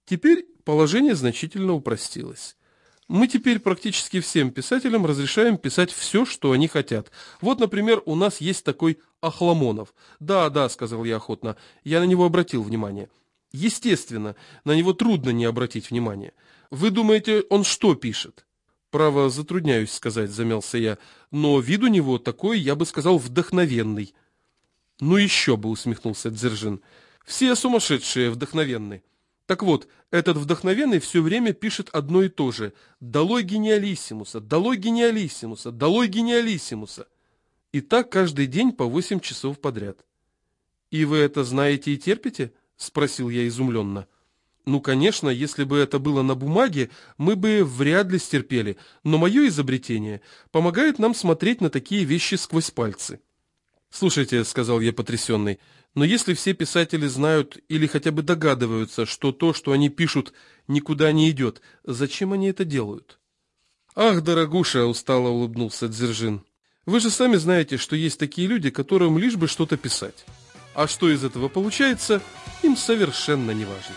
Теперь положение значительно упростилось. Мы теперь практически всем писателям разрешаем писать все, что они хотят. Вот, например, у нас есть такой Ахламонов. Да, сказал я охотно, я на него обратил внимание. Естественно, на него трудно не обратить внимание. Вы думаете, он что пишет? Право, затрудняюсь сказать, замялся я, но вид у него такой, я бы сказал, вдохновенный. Ну еще бы, усмехнулся Дзержин. Все сумасшедшие вдохновенны. Так вот, этот вдохновенный все время пишет одно и то же. «Долой гениалиссимуса! Долой гениалиссимуса! Долой гениалиссимуса!» И так каждый день по 8 часов подряд. «И вы это знаете и терпите?» – спросил я изумленно. «Ну, конечно, если бы это было на бумаге, мы бы вряд ли стерпели, но мое изобретение помогает нам смотреть на такие вещи сквозь пальцы». «Слушайте», — сказал я потрясенный, — «но если все писатели знают или хотя бы догадываются, что то, что они пишут, никуда не идет, зачем они это делают?» «Ах, дорогуша», — устало улыбнулся Дзержин, — «вы же сами знаете, что есть такие люди, которым лишь бы что-то писать. А что из этого получается, им совершенно не важно».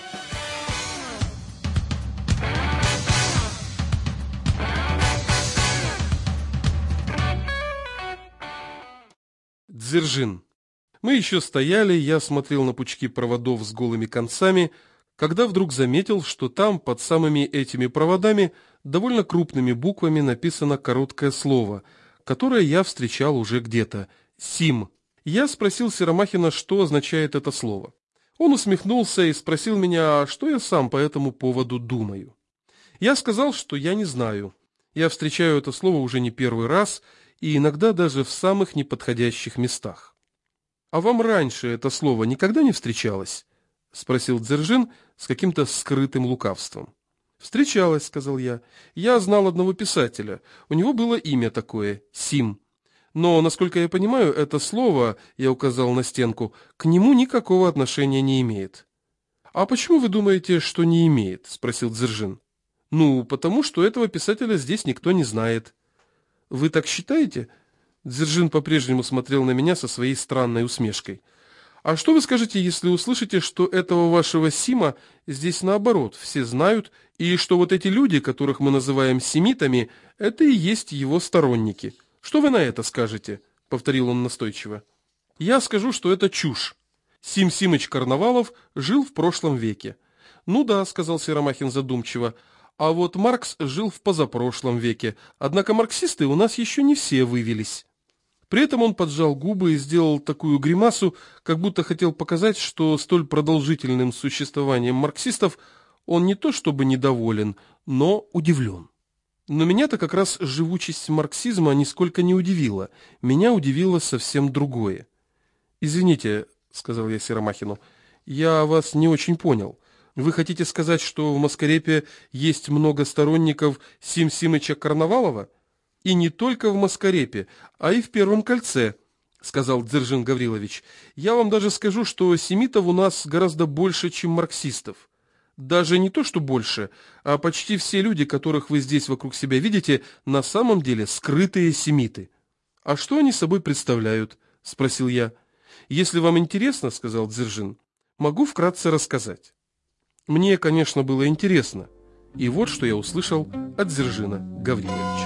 Дзержин. Мы еще стояли, я смотрел на пучки проводов с голыми концами, когда вдруг заметил, что там, под самыми этими проводами, довольно крупными буквами написано короткое слово, которое я встречал уже где-то – «Сим». Я спросил Серомахина, что означает это слово. Он усмехнулся и спросил меня, что я сам по этому поводу думаю. Я сказал, что я не знаю. Я встречаю это слово уже не первый раз, и иногда даже в самых неподходящих местах. «А вам раньше это слово никогда не встречалось?» — спросил Дзержин с каким-то скрытым лукавством. «Встречалось», — сказал я. «Я знал одного писателя. У него было имя такое — Сим. Но, насколько я понимаю, это слово, я указал на стенку, к нему никакого отношения не имеет». «А почему вы думаете, что не имеет?» — спросил Дзержин. «Ну, потому что этого писателя здесь никто не знает». «Вы так считаете?» Дзержин по-прежнему смотрел на меня со своей странной усмешкой. «А что вы скажете, если услышите, что этого вашего Сима здесь наоборот все знают, и что вот эти люди, которых мы называем семитами, это и есть его сторонники? Что вы на это скажете?» — повторил он настойчиво. «Я скажу, что это чушь. Сим Симыч Карнавалов жил в прошлом веке». «Ну да», — сказал Серомахин задумчиво, — «а вот Маркс жил в позапрошлом веке, однако марксисты у нас еще не все вывелись». При этом он поджал губы и сделал такую гримасу, как будто хотел показать, что столь продолжительным существованием марксистов он не то чтобы недоволен, но удивлен. Но меня-то как раз живучесть марксизма нисколько не удивила. Меня удивило совсем другое. «Извините», — сказал я Серомахину, — «я вас не очень понял. Вы хотите сказать, что в Маскарепе есть много сторонников Сим Симыча Карнавалова?» «И не только в Маскарепе, а и в Первом кольце», — сказал Дзержин Гаврилович. «Я вам даже скажу, что семитов у нас гораздо больше, чем марксистов. Даже не то, что больше, а почти все люди, которых вы здесь вокруг себя видите, на самом деле скрытые семиты». «А что они собой представляют?» — спросил я. «Если вам интересно, — сказал Дзержин, — могу вкратце рассказать». Мне, конечно, было интересно. И вот что я услышал от Дзержина Гавриловича.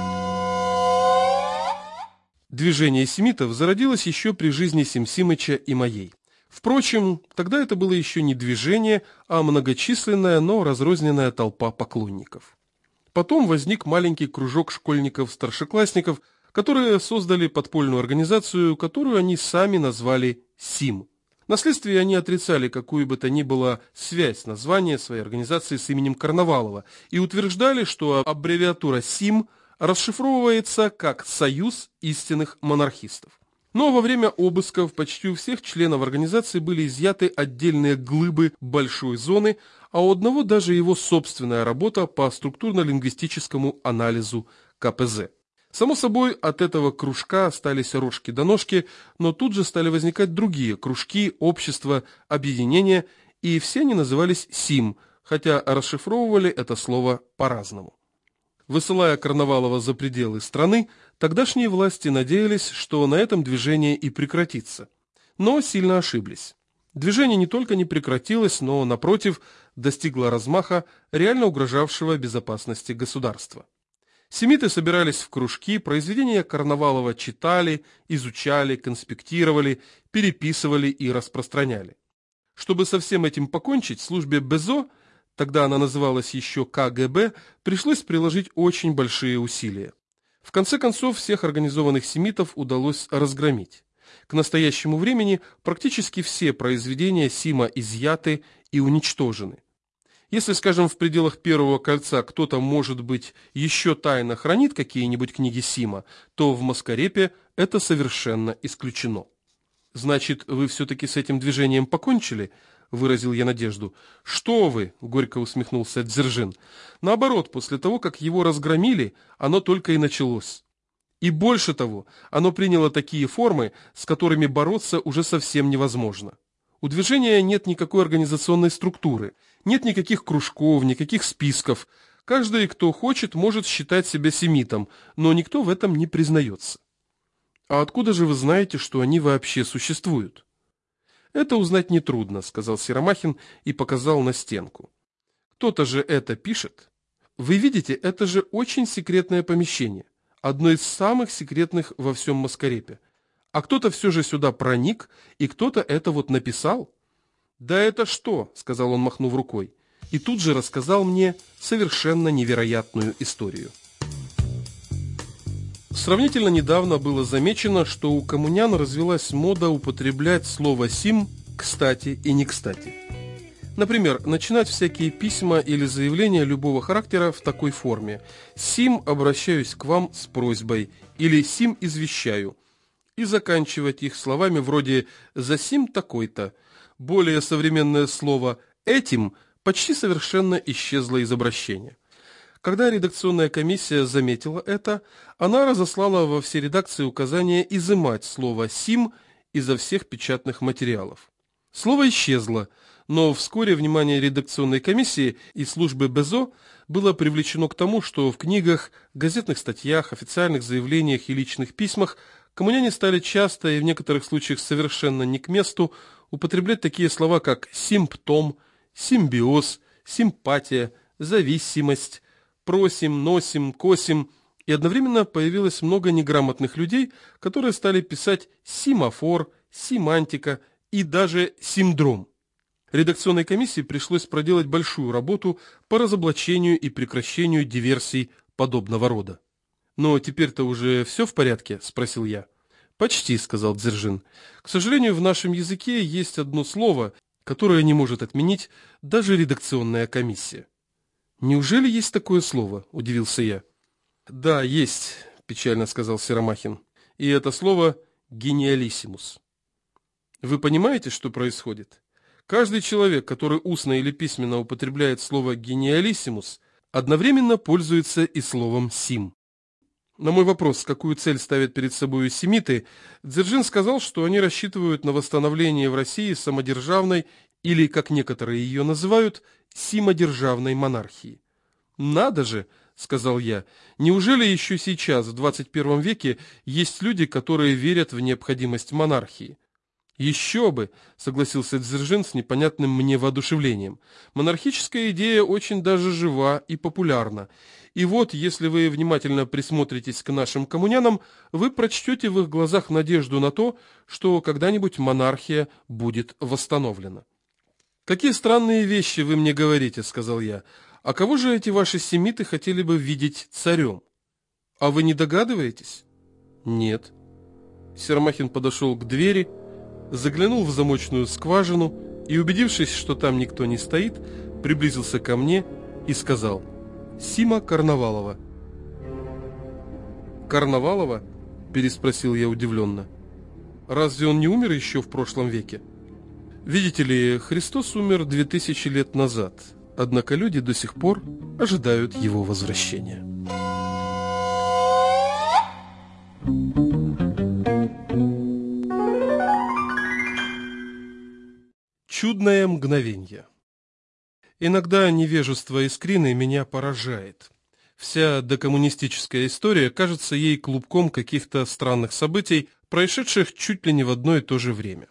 Движение семитов зародилось еще при жизни Сим Симыча и моей. Впрочем, тогда это было еще не движение, а многочисленная, но разрозненная толпа поклонников. Потом возник маленький кружок школьников-старшеклассников, которые создали подпольную организацию, которую они сами назвали СИМ. Вследствие они отрицали какую бы то ни было связь названия своей организации с именем Карнавалова и утверждали, что аббревиатура СИМ расшифровывается как «Союз истинных монархистов». Но во время обысков почти у всех членов организации были изъяты отдельные глыбы большой зоны, а у одного даже его собственная работа по структурно-лингвистическому анализу КПЗ. Само собой, от этого кружка остались рожки до ножки, но тут же стали возникать другие кружки, общества, объединения, и все они назывались СИМ, хотя расшифровывали это слово по-разному. Высылая Карнавалова за пределы страны, тогдашние власти надеялись, что на этом движение и прекратится. Но сильно ошиблись. Движение не только не прекратилось, но, напротив, достигло размаха, реально угрожавшего безопасности государства. Семиты собирались в кружки, произведения Карнавалова читали, изучали, конспектировали, переписывали и распространяли. Чтобы со всем этим покончить, службе БЕЗО, тогда она называлась еще КГБ, пришлось приложить очень большие усилия. В конце концов, всех организованных семитов удалось разгромить. К настоящему времени практически все произведения Сима изъяты и уничтожены. Если, скажем, в пределах Первого кольца кто-то, может быть, еще тайно хранит какие-нибудь книги Сима, то в Маскарепе это совершенно исключено. «Значит, вы все-таки с этим движением покончили?» – выразил я надежду. «Что вы?» – горько усмехнулся Дзержин. «Наоборот, после того, как его разгромили, оно только и началось. И больше того, оно приняло такие формы, с которыми бороться уже совсем невозможно. У движения нет никакой организационной структуры, нет никаких кружков, никаких списков. Каждый, кто хочет, может считать себя семитом, но никто в этом не признается». «А откуда же вы знаете, что они вообще существуют?» «Это узнать нетрудно», — сказал Серомахин и показал на стенку. «Кто-то же это пишет. Вы видите, это же очень секретное помещение, одно из самых секретных во всем Маскарепе. А кто-то все же сюда проник, и кто-то это вот написал». «Да это что?» — сказал он, махнув рукой, и тут же рассказал мне совершенно невероятную историю. Сравнительно недавно было замечено, что у коммунян развилась мода употреблять слово «сим» кстати и не кстати. Например, начинать всякие письма или заявления любого характера в такой форме: «Сим обращаюсь к вам с просьбой» или «Сим извещаю», и заканчивать их словами вроде «за сим такой-то». Более современное слово «этим» почти совершенно исчезло из обращения. Когда редакционная комиссия заметила это, она разослала во все редакции указание изымать слово «сим» изо всех печатных материалов. Слово исчезло, но вскоре внимание редакционной комиссии и службы БЕЗО было привлечено к тому, что в книгах, газетных статьях, официальных заявлениях и личных письмах коммуняне стали часто и в некоторых случаях совершенно не к месту употреблять такие слова, как «симптом», «симбиоз», «симпатия», «зависимость», «просим», «носим», «косим», и одновременно появилось много неграмотных людей, которые стали писать «симафор», «симантика» и даже «синдром». Редакционной комиссии пришлось проделать большую работу по разоблачению и прекращению диверсий подобного рода. «Но теперь-то уже все в порядке?» – спросил я. «Почти», – сказал Дзержин. «К сожалению, в нашем языке есть одно слово, которое не может отменить даже редакционная комиссия». «Неужели есть такое слово?» – удивился я. «Да, есть», – печально сказал Серомахин. «И это слово «гениалиссимус». Вы понимаете, что происходит? Каждый человек, который устно или письменно употребляет слово «гениалиссимус», одновременно пользуется и словом «сим». На мой вопрос, какую цель ставят перед собой семиты, Дзержин сказал, что они рассчитывают на восстановление в России самодержавной, или, как некоторые ее называют, симодержавной монархии. «Надо же!» — сказал я. «Неужели еще сейчас, в 21 веке, есть люди, которые верят в необходимость монархии?» «Еще бы!» — согласился Дзержин с непонятным мне воодушевлением. «Монархическая идея очень даже жива и популярна. И вот, если вы внимательно присмотритесь к нашим коммунянам, вы прочтете в их глазах надежду на то, что когда-нибудь монархия будет восстановлена». «Какие странные вещи вы мне говорите», — сказал я. «А кого же эти ваши семиты хотели бы видеть царем? А вы не догадываетесь?» «Нет». Серомахин подошел к двери, заглянул в замочную скважину и, убедившись, что там никто не стоит, приблизился ко мне и сказал: «Сима Карнавалова». «Карнавалова?» – переспросил я удивленно. «Разве он не умер еще в прошлом веке?» «Видите ли, Христос умер 2000 лет назад, однако люди до сих пор ожидают его возвращения». Чудное мгновенье. Иногда невежество Искрины меня поражает. Вся докоммунистическая история кажется ей клубком каких-то странных событий, происшедших чуть ли не в одно и то же время.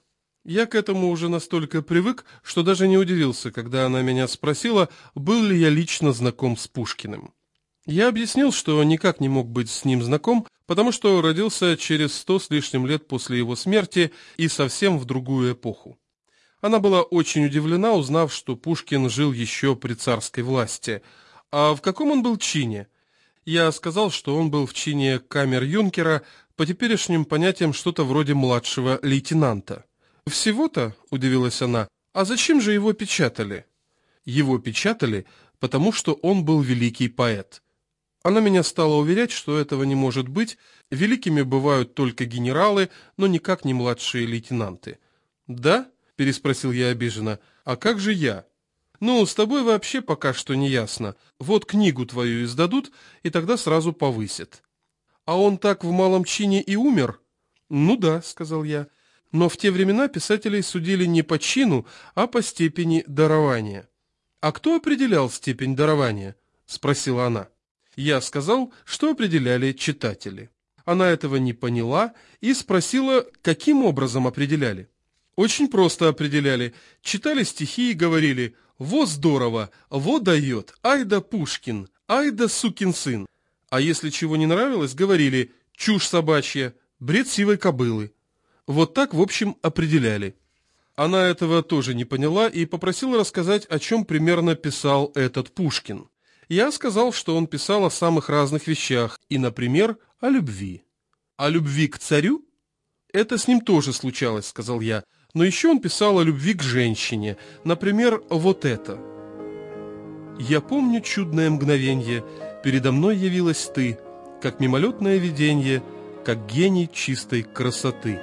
Я к этому уже настолько привык, что даже не удивился, когда она меня спросила, был ли я лично знаком с Пушкиным. Я объяснил, что никак не мог быть с ним знаком, потому что родился через 100 с лишним лет после его смерти и совсем в другую эпоху. Она была очень удивлена, узнав, что Пушкин жил еще при царской власти. А в каком он был чине? Я сказал, что он был в чине камер-юнкера, по теперешним понятиям что-то вроде младшего лейтенанта. «Всего-то?» – удивилась она. «А зачем же его печатали?» «Его печатали, потому что он был великий поэт». Она меня стала уверять, что этого не может быть, великими бывают только генералы, но никак не младшие лейтенанты. «Да?» – переспросил я обиженно. «А как же я?» «Ну, с тобой вообще пока что не ясно. Вот книгу твою издадут, и тогда сразу повысят». «А он так в малом чине и умер?» «Ну да», — сказал я. «Но в те времена писателей судили не по чину, а по степени дарования». «А кто определял степень дарования?» — спросила она. Я сказал, что определяли читатели. Она этого не поняла и спросила, каким образом определяли. «Очень просто определяли. Читали стихи и говорили: «Во здорово, во дает, ай да Пушкин, ай да сукин сын». А если чего не нравилось, говорили: «Чушь собачья, бред сивой кобылы». Вот так, в общем, определяли. Она этого тоже не поняла и попросила рассказать, о чем примерно писал этот Пушкин. Я сказал, что он писал о самых разных вещах, и, например, о любви. О любви к царю? Это с ним тоже случалось, сказал я, но еще он писал о любви к женщине, например, вот это. «Я помню чудное мгновенье, передо мной явилась ты, как мимолетное виденье, как гений чистой красоты».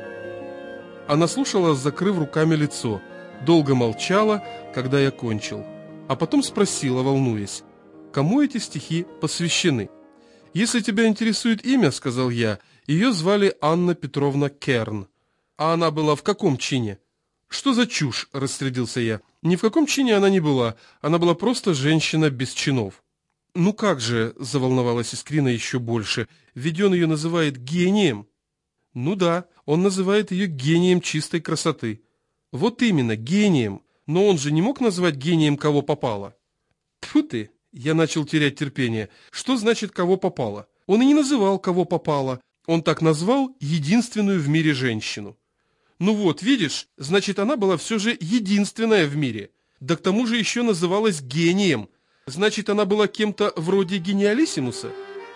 Она слушала, закрыв руками лицо, долго молчала, когда я кончил, а потом спросила, волнуясь: «Кому эти стихи посвящены?» «Если тебя интересует имя, — сказал я, — ее звали Анна Петровна Керн». «А она была в каком чине?» «Что за чушь?» — рассердился я. «Ни в каком чине она не была, она была просто женщина без чинов». «Ну как же?» — заволновалась Искрина еще больше. «Ведь он ее называет гением». «Ну да, он называет ее гением чистой красоты». «Вот именно, гением. Но он же не мог назвать гением кого попало». «Тьфу ты!» — я начал терять терпение. «Что значит кого попало? Он и не называл кого попало. Он так назвал единственную в мире женщину». «Ну вот, видишь, значит, она была все же единственная в мире. Да к тому же еще называлась гением. Значит, она была кем-то вроде гениалиссимуса».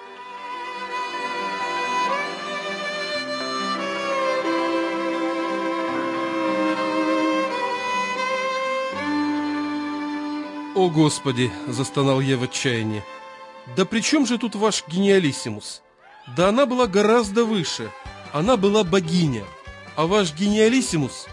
«О, Господи!» – застонал я в отчаянии. «Да при чем же тут ваш гениалиссимус? Да она была гораздо выше. Она была богиня. А ваш гениалиссимус...»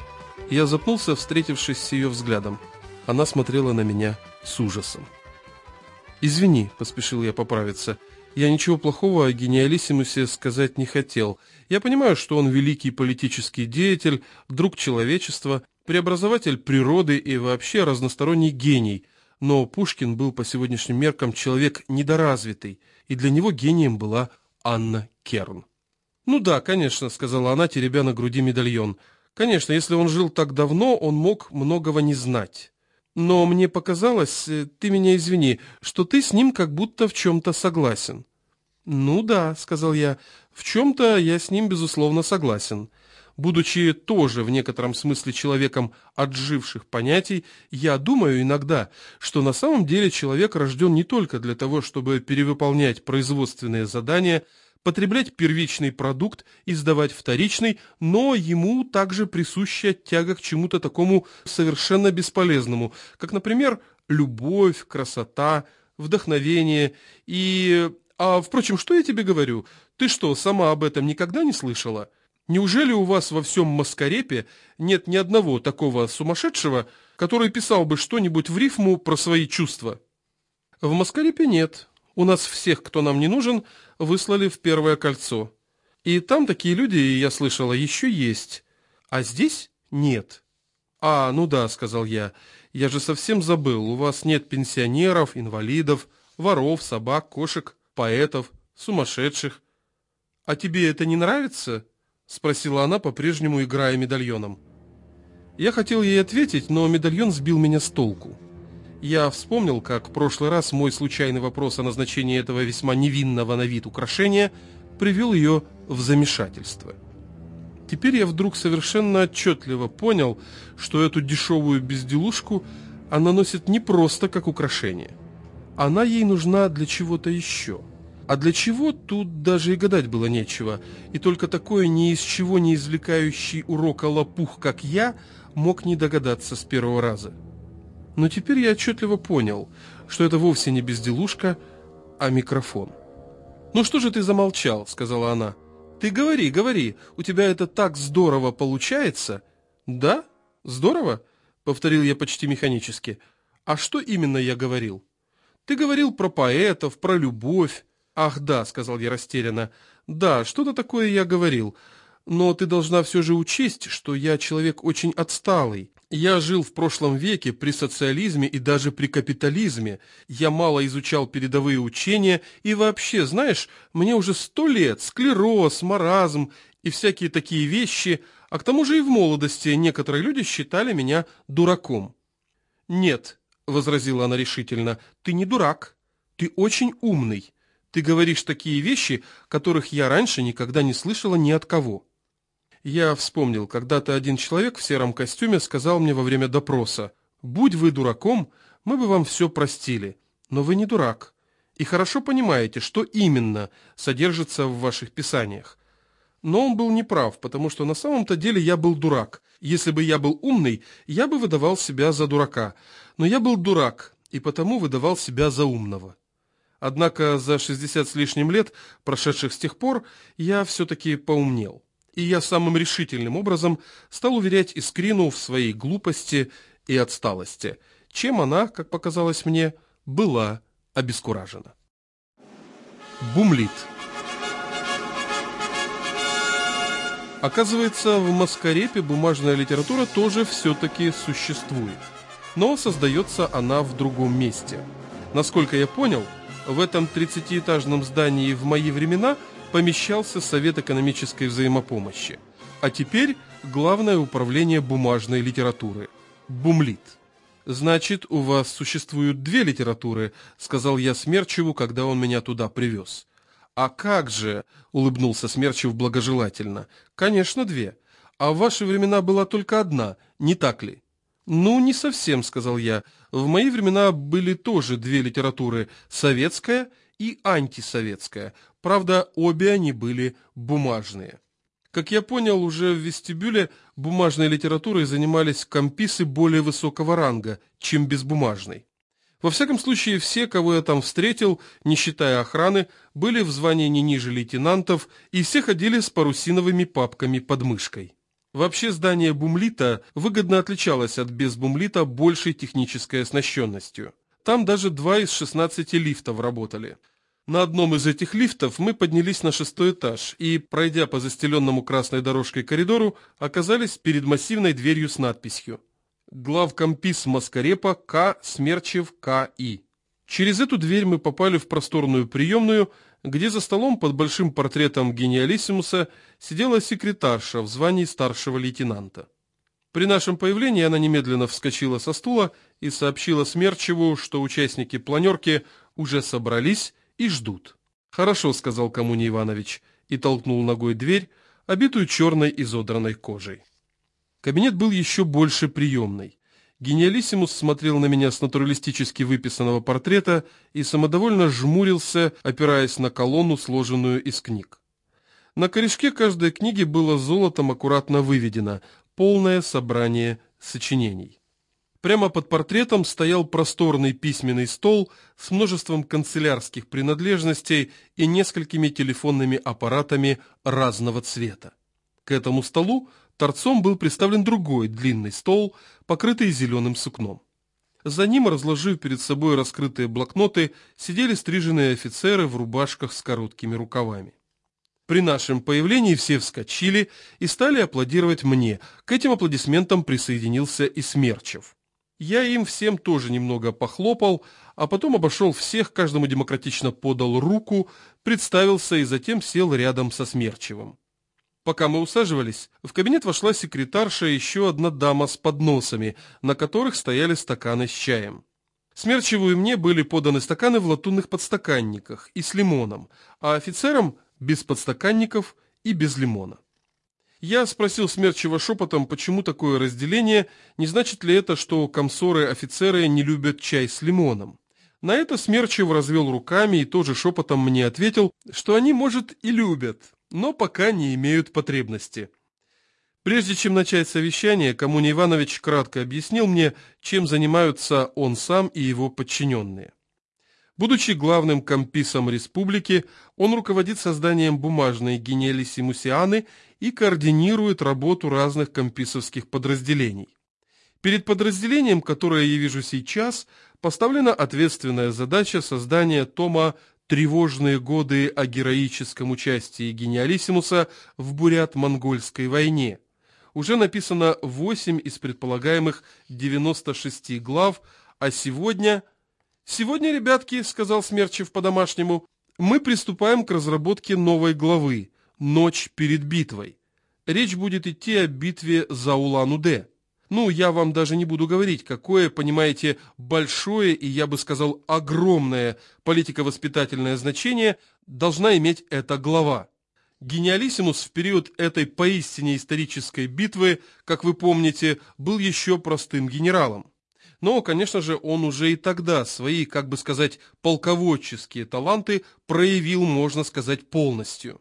Я запнулся, встретившись с ее взглядом. Она смотрела на меня с ужасом. «Извини», – поспешил я поправиться. «Я ничего плохого о гениалиссимусе сказать не хотел. Я понимаю, что он великий политический деятель, друг человечества, преобразователь природы и вообще разносторонний гений, но Пушкин был по сегодняшним меркам человек недоразвитый, и для него гением была Анна Керн». «Ну да, конечно», — сказала она, теребя на груди медальон. «Конечно, если он жил так давно, он мог многого не знать. Но мне показалось, ты меня извини, что ты с ним как будто в чем-то согласен». «Ну да», — сказал я, — «в чем-то я с ним, безусловно, согласен». Будучи тоже в некотором смысле человеком отживших понятий, я думаю иногда, что на самом деле человек рожден не только для того, чтобы перевыполнять производственные задания, потреблять первичный продукт и сдавать вторичный, но ему также присуща тяга к чему-то такому совершенно бесполезному, как, например, любовь, красота, вдохновение и... впрочем, что я тебе говорю? Ты что, сама об этом никогда не слышала? Неужели у вас во всем Маскарепе нет ни одного такого сумасшедшего, который писал бы что-нибудь в рифму про свои чувства? В Маскарепе нет. У нас всех, кто нам не нужен, выслали в Первое кольцо. И там такие люди, я слышала, еще есть. А здесь нет. Ну да, сказал я же совсем забыл, у вас нет пенсионеров, инвалидов, воров, собак, кошек, поэтов, сумасшедших. А тебе это не нравится?» — спросила она, по-прежнему играя медальоном. Я хотел ей ответить, но медальон сбил меня с толку. Я вспомнил, как в прошлый раз мой случайный вопрос о назначении этого весьма невинного на вид украшения привел ее в замешательство. Теперь я вдруг совершенно отчетливо понял, что эту дешевую безделушку она носит не просто как украшение. Она ей нужна для чего-то еще. А для чего, тут даже и гадать было нечего, и только такой ни из чего не извлекающий урока лопух, как я, мог не догадаться с первого раза. Но теперь я отчетливо понял, что это вовсе не безделушка, а микрофон. «Ну что же ты замолчал?» — сказала она. «Ты говори, говори, у тебя это так здорово получается!» «Да? Здорово?» — повторил я почти механически. «А что именно я говорил?» «Ты говорил про поэтов, про любовь». «Ах, да», — сказал я растерянно. «Да, что-то такое я говорил. Но ты должна все же учесть, что я человек очень отсталый. Я жил в прошлом веке при социализме и даже при капитализме. Я мало изучал передовые учения, и вообще, знаешь, мне уже 100 лет, склероз, маразм и всякие такие вещи, а к тому же и в молодости некоторые люди считали меня дураком». «Нет», — возразила она решительно, — «ты не дурак, ты очень умный. Ты говоришь такие вещи, которых я раньше никогда не слышала ни от кого». Я вспомнил, когда-то один человек в сером костюме сказал мне во время допроса: «Будь вы дураком, мы бы вам все простили, но вы не дурак, и хорошо понимаете, что именно содержится в ваших писаниях». Но он был неправ, потому что на самом-то деле я был дурак. Если бы я был умный, я бы выдавал себя за дурака, но я был дурак, и потому выдавал себя за умного. Однако за 60 с лишним лет, прошедших с тех пор, я все-таки поумнел. И я самым решительным образом стал уверять Искрину в своей глупости и отсталости, чем она, как показалось мне, была обескуражена. Бумлит. Оказывается, в Маскарепе бумажная литература тоже все-таки существует, но создается она в другом месте. Насколько я понял, в этом 30-этажном здании в мои времена помещался Совет экономической взаимопомощи, а теперь Главное управление бумажной литературы – Бумлит. «Значит, у вас существуют две литературы», – сказал я Смерчеву, когда он меня туда привез. «А как же?» – улыбнулся Смерчев благожелательно. «Конечно, две. А в ваши времена была только одна, не так ли?» «Ну, не совсем», — сказал я. «В мои времена были тоже две литературы — советская и антисоветская. Правда, обе они были бумажные». Как я понял, уже в вестибюле бумажной литературой занимались комписы более высокого ранга, чем безбумажной. Во всяком случае, все, кого я там встретил, не считая охраны, были в звании не ниже лейтенантов, и все ходили с парусиновыми папками под мышкой. Вообще здание Бумлита выгодно отличалось от безбумлита большей технической оснащенностью. Там даже 2 из 16 лифтов работали. На одном из этих лифтов мы поднялись на 6-й этаж и, пройдя по застеленному красной дорожкой коридору, оказались перед массивной дверью с надписью «Главкомпис Маскарепа К. Смерчев К.И». Через эту дверь мы попали в просторную приемную, где за столом под большим портретом гениалиссимуса сидела секретарша в звании старшего лейтенанта. При нашем появлении она немедленно вскочила со стула и сообщила Смерчеву, что участники планерки уже собрались и ждут. «Хорошо», — сказал Коммуний Иванович, и толкнул ногой дверь, обитую черной изодранной кожей. Кабинет был еще больше приемной. Гениалиссимус смотрел на меня с натуралистически выписанного портрета и самодовольно жмурился, опираясь на колонну, сложенную из книг. На корешке каждой книги было золотом аккуратно выведено «Полное собрание сочинений». Прямо под портретом стоял просторный письменный стол с множеством канцелярских принадлежностей и несколькими телефонными аппаратами разного цвета. К этому столу торцом был приставлен другой длинный стол, покрытый зеленым сукном. За ним, разложив перед собой раскрытые блокноты, сидели стриженные офицеры в рубашках с короткими рукавами. При нашем появлении все вскочили и стали аплодировать мне. К этим аплодисментам присоединился и Смерчев. Я им всем тоже немного похлопал, а потом обошел всех, каждому демократично подал руку, представился и затем сел рядом со Смерчевым. Пока мы усаживались, в кабинет вошла секретарша и еще одна дама с подносами, на которых стояли стаканы с чаем. Смерчеву и мне были поданы стаканы в латунных подстаканниках и с лимоном, а офицерам без подстаканников и без лимона. Я спросил Смерчева шепотом, почему такое разделение, не значит ли это, что комсоры-офицеры не любят чай с лимоном. На это Смерчев развел руками и тоже шепотом мне ответил, что они, может, и любят, но пока не имеют потребности. Прежде чем начать совещание, Коммуний Иванович кратко объяснил мне, чем занимаются он сам и его подчиненные. Будучи главным комписом республики, он руководит созданием бумажной гениалиссимусианы и координирует работу разных комписовских подразделений. Перед подразделением, которое я вижу сейчас, поставлена ответственная задача создания тома «Тревожные годы о героическом участии гениалиссимуса в бурят-монгольской войне». Уже написано 8 из предполагаемых 96 глав, а сегодня... «Сегодня, ребятки, — сказал Смерчев по-домашнему, — мы приступаем к разработке новой главы «Ночь перед битвой». Речь будет идти о битве за Улан-Удэ. Ну, я вам даже не буду говорить, какое, понимаете, большое и, я бы сказал, огромное политико-воспитательное значение должна иметь эта глава. Гениалиссимус в период этой поистине исторической битвы, как вы помните, был еще простым генералом. Но, конечно же, он уже и тогда свои, как бы сказать, полководческие таланты проявил, можно сказать, полностью.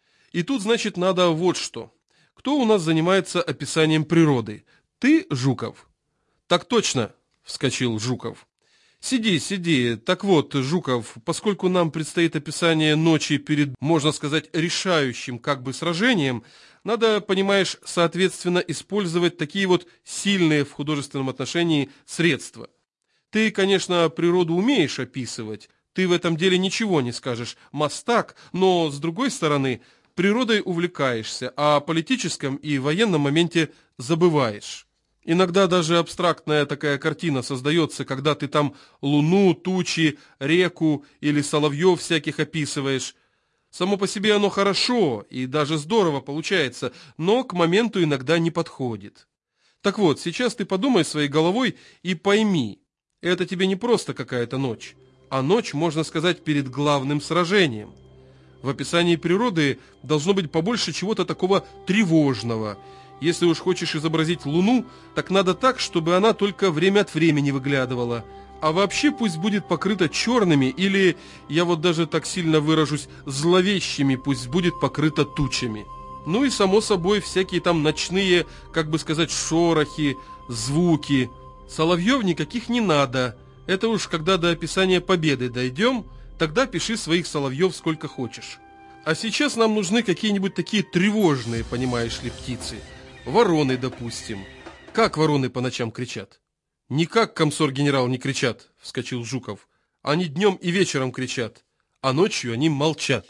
И тут, значит, надо вот что. Кто у нас занимается описанием природы? Ты, Жуков? Так точно, вскочил Жуков. Сиди, сиди. Так вот, Жуков, поскольку нам предстоит описание ночи перед, можно сказать, решающим как бы сражением, надо, понимаешь, соответственно использовать такие вот сильные в художественном отношении средства. Ты, конечно, природу умеешь описывать, ты в этом деле ничего не скажешь, мастак, но, с другой стороны, природой увлекаешься, а о политическом и военном моменте забываешь. Иногда даже абстрактная такая картина создается, когда ты там луну, тучи, реку или соловьев всяких описываешь. Само по себе оно хорошо и даже здорово получается, но к моменту иногда не подходит. Так вот, сейчас ты подумай своей головой и пойми, это тебе не просто какая-то ночь, а ночь, можно сказать, перед главным сражением. В описании природы должно быть побольше чего-то такого тревожного. Если уж хочешь изобразить луну, так надо так, чтобы она только время от времени выглядывала. А вообще пусть будет покрыта черными или, я вот даже так сильно выражусь, зловещими, пусть будет покрыта тучами. Ну и само собой всякие там ночные, как бы сказать, шорохи, звуки. Соловьев никаких не надо. Это уж когда до описания победы дойдем, тогда пиши своих соловьев сколько хочешь. А сейчас нам нужны какие-нибудь такие тревожные, понимаешь ли, птицы. Вороны, допустим. Как вороны по ночам кричат? Никак, комсорг-генерал, не кричат, вскочил Жуков. Они днем и вечером кричат, а ночью они молчат.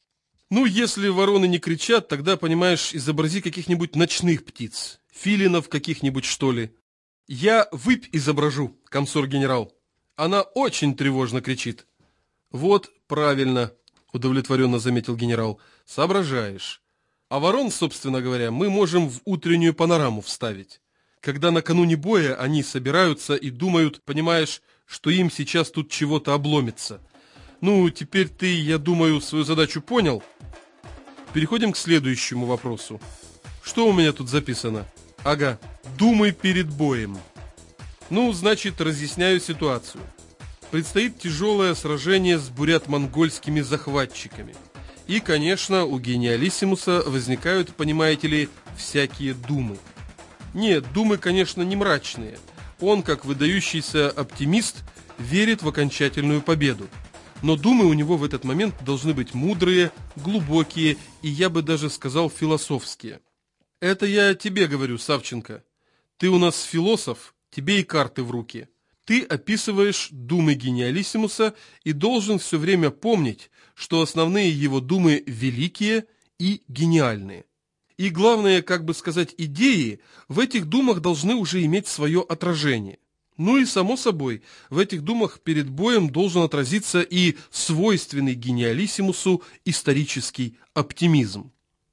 Ну, если вороны не кричат, тогда, понимаешь, изобрази каких-нибудь ночных птиц. Филинов каких-нибудь, что ли. Я выпь изображу, комсорг-генерал. Она очень тревожно кричит. Вот, правильно, удовлетворенно заметил генерал. Соображаешь. А ворон, собственно говоря, мы можем в утреннюю панораму вставить. Когда накануне боя они собираются и думают, понимаешь, что им сейчас тут чего-то обломится. Ну, теперь ты, я думаю, свою задачу понял. Переходим к следующему вопросу. Что у меня тут записано? Ага, думай перед боем. Ну, значит, разъясняю ситуацию. Предстоит тяжелое сражение с бурят-монгольскими захватчиками. И, конечно, у гениалиссимуса возникают, понимаете ли, всякие думы. Нет, думы, конечно, не мрачные. Он, как выдающийся оптимист, верит в окончательную победу. Но думы у него в этот момент должны быть мудрые, глубокие и, я бы даже сказал, философские. Это я тебе говорю, Савченко. Ты у нас философ, тебе и карты в руки. Ты описываешь думы гениалиссимуса и должен все время помнить, что основные его думы великие и гениальные. И главное, как бы сказать, идеи в этих думах должны уже иметь свое отражение. Ну и, само собой, в этих думах перед боем должен отразиться и свойственный гениалиссимусу исторический оптимизм.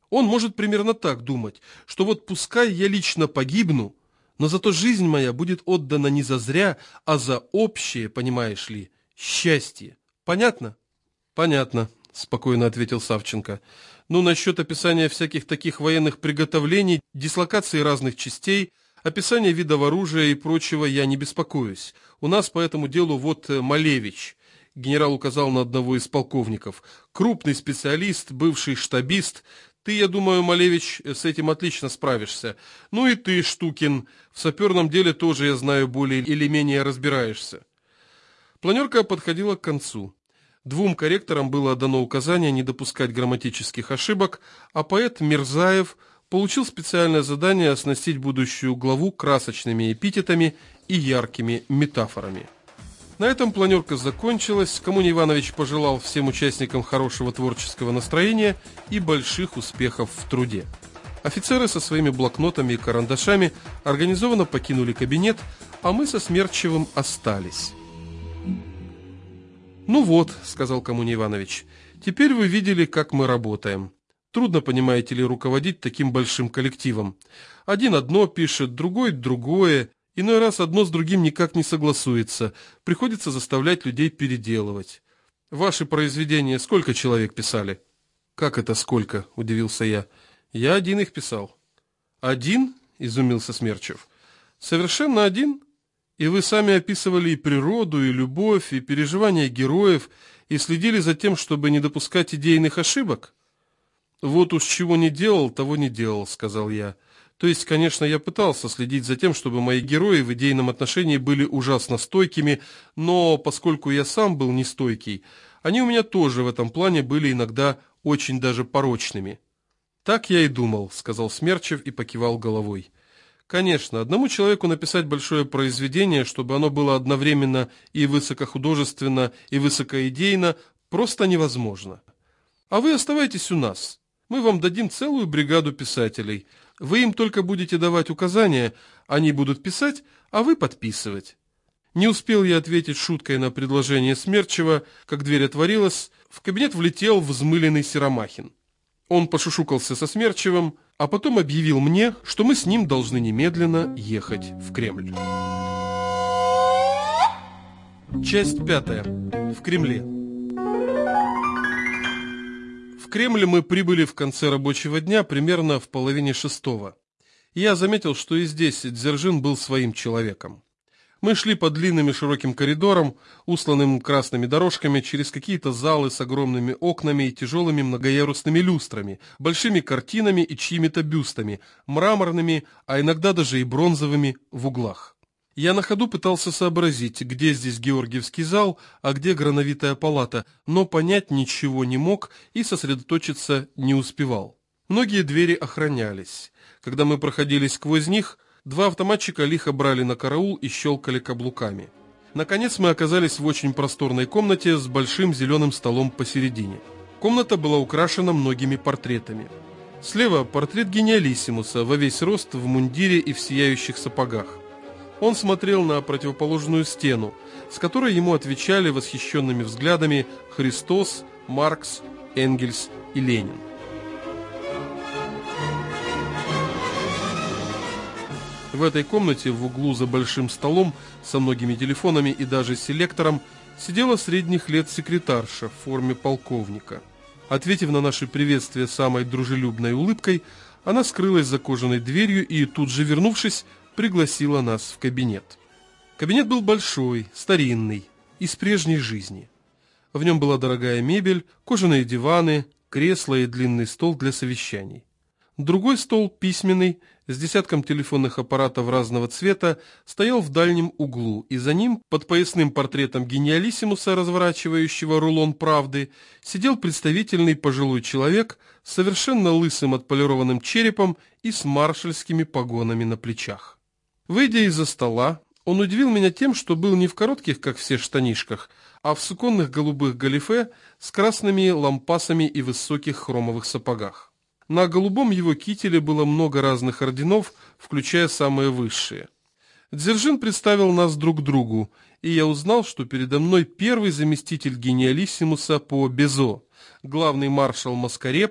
Он может примерно так думать, что вот пускай я лично погибну, но зато жизнь моя будет отдана не за зря, а за общее, понимаешь ли, счастье. Понятно? Понятно, спокойно ответил Савченко. Ну, насчет описания всяких таких военных приготовлений, дислокации разных частей, описания видов оружия и прочего я не беспокоюсь. У нас по этому делу вот Малевич. Генерал указал на одного из полковников. Крупный специалист, бывший штабист. Ты, я думаю, Малевич, с этим отлично справишься. Ну и ты, Штукин, в саперном деле тоже, я знаю, более или менее разбираешься. Планерка подходила к концу. 2 корректорам было дано указание не допускать грамматических ошибок, а поэт Мирзаев получил специальное задание оснастить будущую главу красочными эпитетами и яркими метафорами. На этом планерка закончилась. Коммуний Иванович пожелал всем участникам хорошего творческого настроения и больших успехов в труде. Офицеры со своими блокнотами и карандашами организованно покинули кабинет, а мы со Смерчевым остались. «Ну вот», — сказал Коммуний Иванович, — «теперь вы видели, как мы работаем. Трудно, понимаете ли, руководить таким большим коллективом. Один одно пишет, другой другое. Иной раз одно с другим никак не согласуется. Приходится заставлять людей переделывать. Ваши произведения сколько человек писали?» «Как это сколько?» – удивился я. «Я один их писал». «Один?» – изумился Смерчев. «Совершенно один? И вы сами описывали и природу, и любовь, и переживания героев, и следили за тем, чтобы не допускать идейных ошибок?» «Вот уж чего не делал, того не делал», – сказал я. То есть, конечно, я пытался следить за тем, чтобы мои герои в идейном отношении были ужасно стойкими, но поскольку я сам был нестойкий, они у меня тоже в этом плане были иногда очень даже порочными. «Так я и думал», — сказал Смерчев и покивал головой. «Конечно, одному человеку написать большое произведение, чтобы оно было одновременно и высокохудожественно, и высокоидейно, просто невозможно. А вы оставайтесь у нас. Мы вам дадим целую бригаду писателей. Вы им только будете давать указания, они будут писать, а вы подписывать». Не успел я ответить шуткой на предложение Смерчева, как дверь отворилась, в кабинет влетел взмыленный Серомахин. Он пошушукался со Смерчевым, а потом объявил мне, что мы с ним должны немедленно ехать в Кремль. Часть 5. В Кремле. В Кремль мы прибыли в конце рабочего дня примерно в 5:30. Я заметил, что и здесь Дзержин был своим человеком. Мы шли по длинным и широким коридорам, устланным красными дорожками, через какие-то залы с огромными окнами и тяжелыми многоярусными люстрами, большими картинами и чьими-то бюстами, мраморными, а иногда даже и бронзовыми в углах. Я на ходу пытался сообразить, где здесь Георгиевский зал, а где Грановитая палата, но понять ничего не мог и сосредоточиться не успевал. Многие двери охранялись. Когда мы проходили сквозь них, 2 автоматчика лихо брали на караул и щелкали каблуками. Наконец мы оказались в очень просторной комнате с большим зеленым столом посередине. Комната была украшена многими портретами. Слева портрет гениалиссимуса во весь рост в мундире и в сияющих сапогах. Он смотрел на противоположную стену, с которой ему отвечали восхищенными взглядами Христос, Маркс, Энгельс и Ленин. В этой комнате в углу за большим столом со многими телефонами и даже селектором сидела средних лет секретарша в форме полковника. Ответив на наше приветствие самой дружелюбной улыбкой, она скрылась за кожаной дверью и, тут же вернувшись, пригласила нас в кабинет. Кабинет был большой, старинный, из прежней жизни. В нем была дорогая мебель, кожаные диваны, кресла и длинный стол для совещаний. Другой стол, письменный, с десятком телефонных аппаратов разного цвета, стоял в дальнем углу, и за ним, под поясным портретом гениалиссимуса, разворачивающего рулон правды, сидел представительный пожилой человек с совершенно лысым отполированным черепом и с маршальскими погонами на плечах. Выйдя из-за стола, он удивил меня тем, что был не в коротких, как все, штанишках, а в суконных голубых галифе с красными лампасами и высоких хромовых сапогах. На голубом его кителе было много разных орденов, включая самые высшие. Дзержин представил нас друг другу, и я узнал, что передо мной первый заместитель гениалиссимуса по Безо, главный маршал Маскарепа,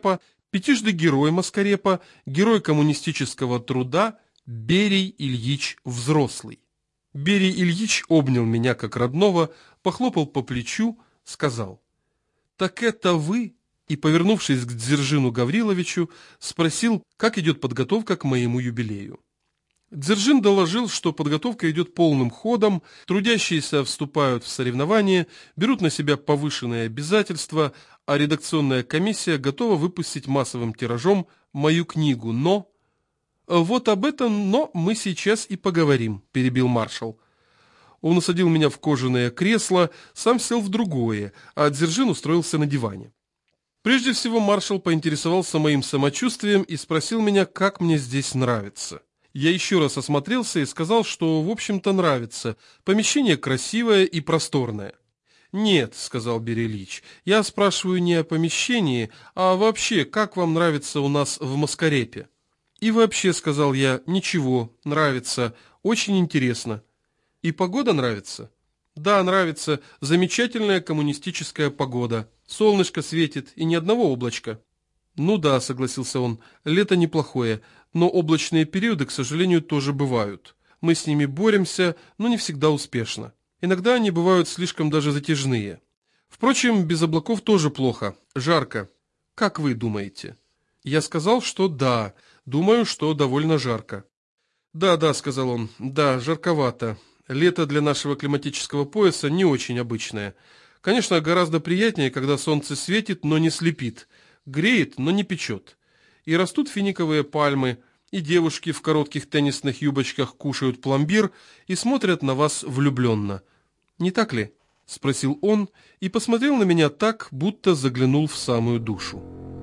Пятижды герой Маскарепа, герой коммунистического труда Берий Ильич Взрослый. Берий Ильич обнял меня как родного, похлопал по плечу, сказал: «Так это вы?» И, повернувшись к Дзержину Гавриловичу, спросил, как идет подготовка к моему юбилею. Дзержин доложил, что подготовка идет полным ходом, трудящиеся вступают в соревнования, берут на себя повышенные обязательства, а редакционная комиссия готова выпустить массовым тиражом мою книгу, но... «Вот об этом, но мы сейчас и поговорим», – перебил маршал. Он усадил меня в кожаное кресло, сам сел в другое, а Дзержин устроился на диване. Прежде всего маршал поинтересовался моим самочувствием и спросил меня, как мне здесь нравится. Я еще раз осмотрелся и сказал, что, в общем-то, нравится. Помещение красивое и просторное. «Нет», — сказал Берий Ильич, — «я спрашиваю не о помещении, а вообще, как вам нравится у нас в Маскарепе?» «И вообще», — сказал я, — «ничего, нравится, очень интересно». «И погода нравится?» «Да, нравится, замечательная коммунистическая погода. Солнышко светит и ни одного облачка». «Ну да», — согласился он, — «лето неплохое, но облачные периоды, к сожалению, тоже бывают. Мы с ними боремся, но не всегда успешно. Иногда они бывают слишком даже затяжные. Впрочем, без облаков тоже плохо, жарко. Как вы думаете?» Я сказал, что да, думаю, что довольно жарко. «Да», — сказал он, — «да, жарковато. Лето для нашего климатического пояса не очень обычное. Конечно, гораздо приятнее, когда солнце светит, но не слепит, греет, но не печет. И растут финиковые пальмы, и девушки в коротких теннисных юбочках кушают пломбир и смотрят на вас влюбленно. Не так ли?» — спросил он и посмотрел на меня так, будто заглянул в самую душу.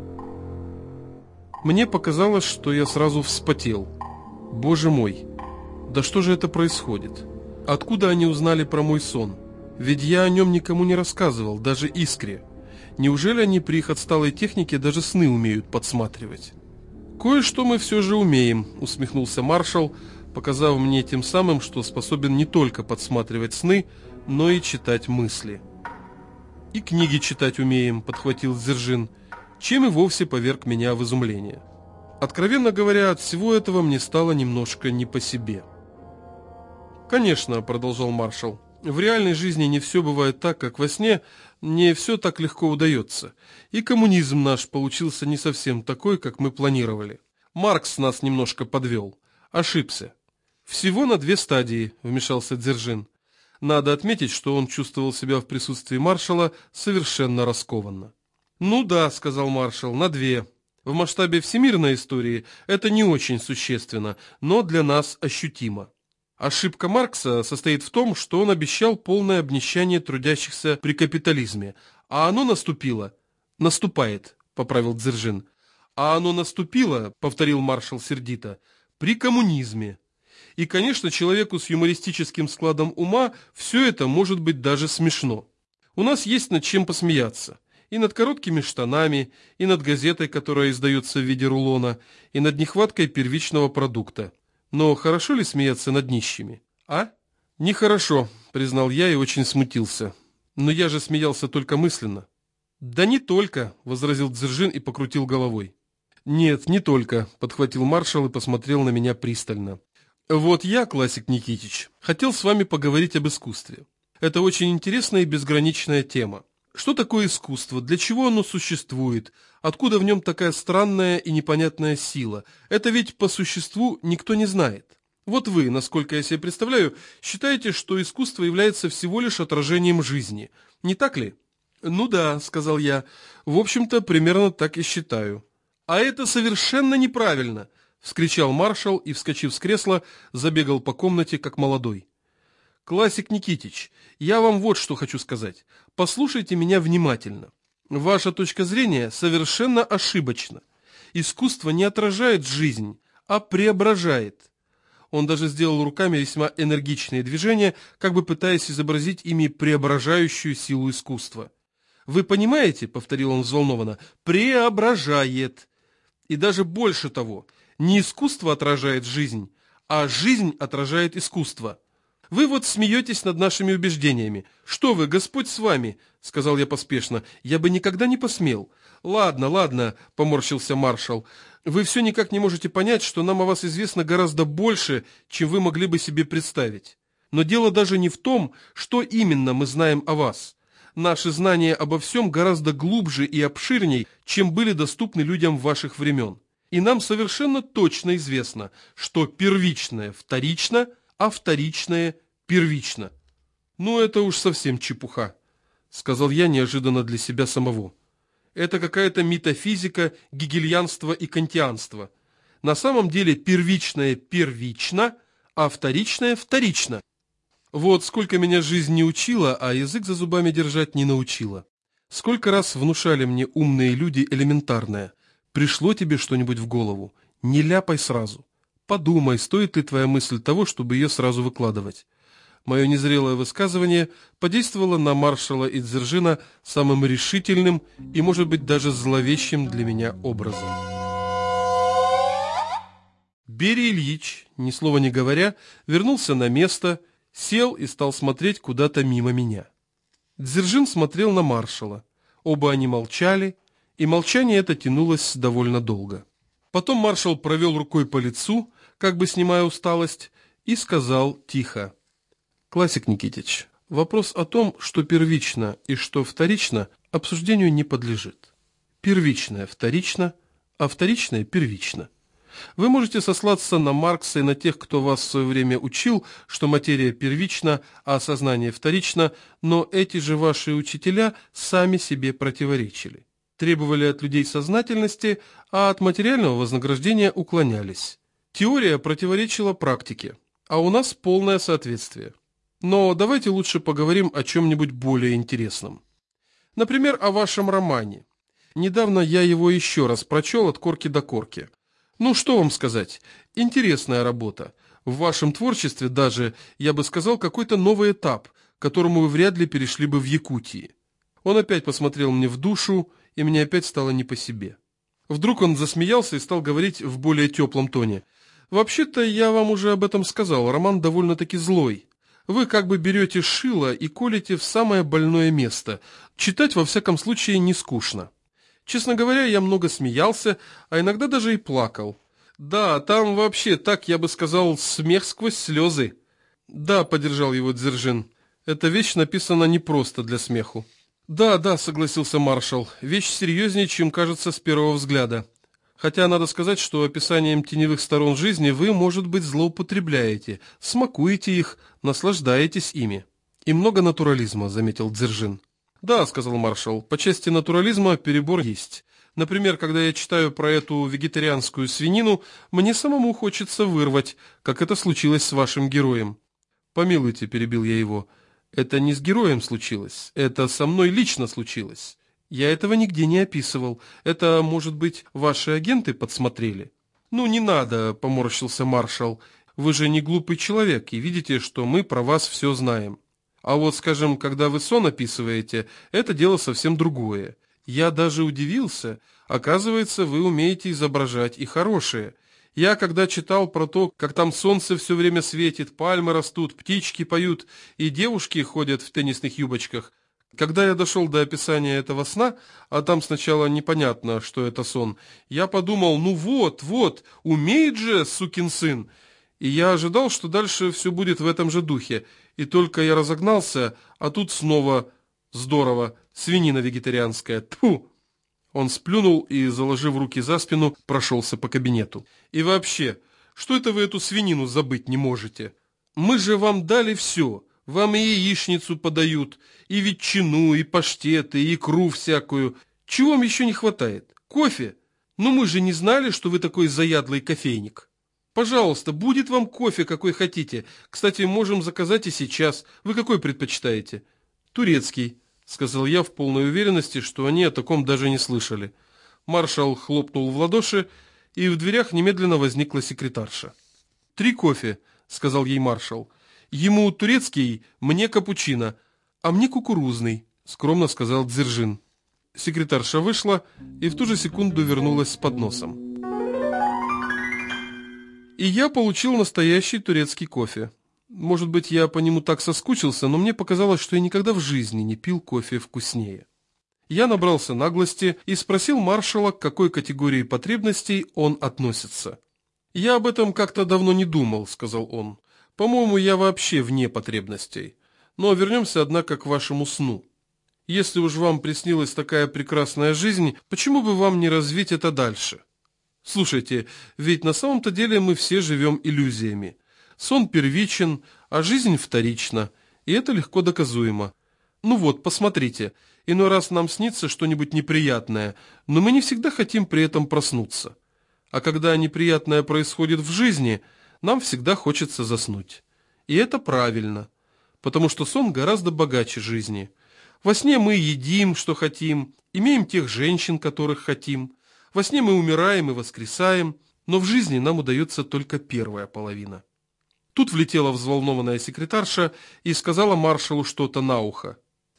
Мне показалось, что я сразу вспотел. Боже мой, да что же это происходит? Откуда они узнали про мой сон? Ведь я о нем никому не рассказывал, даже Искре. Неужели они при их отсталой технике даже сны умеют подсматривать? «Кое-что мы все же умеем», — усмехнулся маршал, показав мне тем самым, что способен не только подсматривать сны, но и читать мысли. «И книги читать умеем», — подхватил Дзержин, чем и вовсе поверг меня в изумление. Откровенно говоря, от всего этого мне стало немножко не по себе. «Конечно», — продолжал маршал, — «в реальной жизни не все бывает так, как во сне, не все так легко удается, и коммунизм наш получился не совсем такой, как мы планировали. Маркс нас немножко подвел, ошибся». «Всего на 2 стадии», — вмешался Дзержин. Надо отметить, что он чувствовал себя в присутствии маршала совершенно раскованно. «Ну да», — сказал маршал, — «на 2. В масштабе всемирной истории это не очень существенно, но для нас ощутимо. Ошибка Маркса состоит в том, что он обещал полное обнищание трудящихся при капитализме, а оно наступает, поправил Дзержин. А оно наступило, повторил маршал сердито, при коммунизме. И, конечно, человеку с юмористическим складом ума все это может быть даже смешно. У нас есть над чем посмеяться. И над короткими штанами, и над газетой, которая издается в виде рулона, и над нехваткой первичного продукта. Но хорошо ли смеяться над нищими? А? Нехорошо, признал я и очень смутился. Но я же смеялся только мысленно. Да не только, возразил Дзержин и покрутил головой. Нет, не только, подхватил маршал и посмотрел на меня пристально. Вот я, Классик Никитич, хотел с вами поговорить об искусстве. Это очень интересная и безграничная тема. Что такое искусство? Для чего оно существует? Откуда в нем такая странная и непонятная сила? Это ведь по существу никто не знает. Вот вы, насколько я себе представляю, считаете, что искусство является всего лишь отражением жизни. Не так ли? Ну да, сказал я. В общем-то, примерно так и считаю. А это совершенно неправильно, вскричал маршал и, вскочив с кресла, забегал по комнате, как молодой. Классик Никитич, я вам вот что хочу сказать. Послушайте меня внимательно. Ваша точка зрения совершенно ошибочна. Искусство не отражает жизнь, а преображает. Он даже сделал руками весьма энергичные движения, как бы пытаясь изобразить ими преображающую силу искусства. «Вы понимаете, — повторил он взволнованно, — преображает. И даже больше того, не искусство отражает жизнь, а жизнь отражает искусство. Вы вот смеетесь над нашими убеждениями. Что вы, Господь с вами, сказал я поспешно. Я бы никогда не посмел. Ладно, ладно, поморщился маршал. Вы все никак не можете понять, что нам о вас известно гораздо больше, чем вы могли бы себе представить. Но дело даже не в том, что именно мы знаем о вас. Наши знания обо всем гораздо глубже и обширней, чем были доступны людям ваших времен. И нам совершенно точно известно, что первичное вторично, а вторичное первично. Ну, это уж совсем чепуха, сказал я неожиданно для себя самого. Это какая-то метафизика, гегельянство и кантианство. На самом деле первичное первично, а вторичное вторично. Вот сколько меня жизнь не учила, а язык за зубами держать не научила. Сколько раз внушали мне умные люди элементарное. Пришло тебе что-нибудь в голову? Не ляпай сразу. Подумай, стоит ли твоя мысль того, чтобы ее сразу выкладывать. Мое незрелое высказывание подействовало на маршала и Дзержина самым решительным и, может быть, даже зловещим для меня образом. Берия Ильич, ни слова не говоря, вернулся на место, сел и стал смотреть куда-то мимо меня. Дзержин смотрел на маршала. Оба они молчали, и молчание это тянулось довольно долго. Потом маршал провел рукой по лицу, как бы снимая усталость, и сказал тихо. «Классик Никитич, вопрос о том, что первично и что вторично, обсуждению не подлежит. Первичное вторично, а вторичное первично. Вы можете сослаться на Маркса и на тех, кто вас в свое время учил, что материя первична, а сознание вторично, но эти же ваши учителя сами себе противоречили. Требовали от людей сознательности, а от материального вознаграждения уклонялись. Теория противоречила практике, а у нас полное соответствие. Но давайте лучше поговорим о чем-нибудь более интересном. Например, о вашем романе. Недавно я его еще раз прочел от корки до корки. Ну, что вам сказать, интересная работа. В вашем творчестве даже, я бы сказал, какой-то новый этап, к которому вы вряд ли перешли бы в Якутии. Он опять посмотрел мне в душу, и мне опять стало не по себе. Вдруг он засмеялся и стал говорить в более теплом тоне. «Вообще-то я вам уже об этом сказал, роман довольно-таки злой. Вы как бы берете шило и колите в самое больное место. Читать, во всяком случае, не скучно. Честно говоря, я много смеялся, а иногда даже и плакал. Да, там вообще, так я бы сказал, смех сквозь слезы». «Да», — поддержал его Дзержин, — «эта вещь написана не просто для смеху». «Да», — согласился маршал, — «вещь серьезнее, чем кажется с первого взгляда. Хотя надо сказать, что описанием теневых сторон жизни вы, может быть, злоупотребляете, смакуете их, наслаждаетесь ими». «И много натурализма», — заметил Дзержин. «Да», — сказал маршал, — «по части натурализма перебор есть. Например, когда я читаю про эту вегетарианскую свинину, мне самому хочется вырвать, как это случилось с вашим героем». «Помилуйте», — перебил я его, — «это не с героем случилось, это со мной лично случилось. Я этого нигде не описывал. Это, может быть, ваши агенты подсмотрели?» «Ну, не надо», — поморщился маршал. «Вы же не глупый человек и видите, что мы про вас все знаем. А вот, скажем, когда вы сон описываете, это дело совсем другое. Я даже удивился. Оказывается, вы умеете изображать и хорошее. Я, когда читал про то, как там солнце все время светит, пальмы растут, птички поют и девушки ходят в теннисных юбочках, когда я дошел до описания этого сна, а там сначала непонятно, что это сон, я подумал, ну вот, умеет же сукин сын. И я ожидал, что дальше все будет в этом же духе. И только я разогнался, а тут снова здорово, свинина вегетарианская, тьфу! Он сплюнул и, заложив руки за спину, прошелся по кабинету. «И вообще, что это вы эту свинину забыть не можете? Мы же вам дали все. Вам и яичницу подают, и ветчину, и паштеты, и икру всякую. Чего вам еще не хватает? Кофе? Ну мы же не знали, что вы такой заядлый кофейник. Пожалуйста, будет вам кофе, какой хотите. Кстати, можем заказать и сейчас. Вы какой предпочитаете?» «Турецкий», — сказал я в полной уверенности, что они о таком даже не слышали. Маршал хлопнул в ладоши, и в дверях немедленно возникла секретарша. «3 кофе», — сказал ей маршал. «Ему турецкий, мне капучино, а мне кукурузный», — скромно сказал Дзержин. Секретарша вышла и в ту же секунду вернулась с подносом. И я получил настоящий турецкий кофе. Может быть, я по нему так соскучился, но мне показалось, что я никогда в жизни не пил кофе вкуснее. Я набрался наглости и спросил маршала, к какой категории потребностей он относится. «Я об этом как-то давно не думал», — сказал он. «По-моему, я вообще вне потребностей. Но вернемся, однако, к вашему сну. Если уж вам приснилась такая прекрасная жизнь, почему бы вам не развить это дальше? Слушайте, ведь на самом-то деле мы все живем иллюзиями. Сон первичен, а жизнь вторична, и это легко доказуемо. Ну вот, посмотрите, иной раз нам снится что-нибудь неприятное, но мы не всегда хотим при этом проснуться. А когда неприятное происходит в жизни, нам всегда хочется заснуть. И это правильно, потому что сон гораздо богаче жизни. Во сне мы едим, что хотим, имеем тех женщин, которых хотим. Во сне мы умираем и воскресаем, но в жизни нам удается только первая половина». Тут влетела взволнованная секретарша и сказала маршалу что-то на ухо.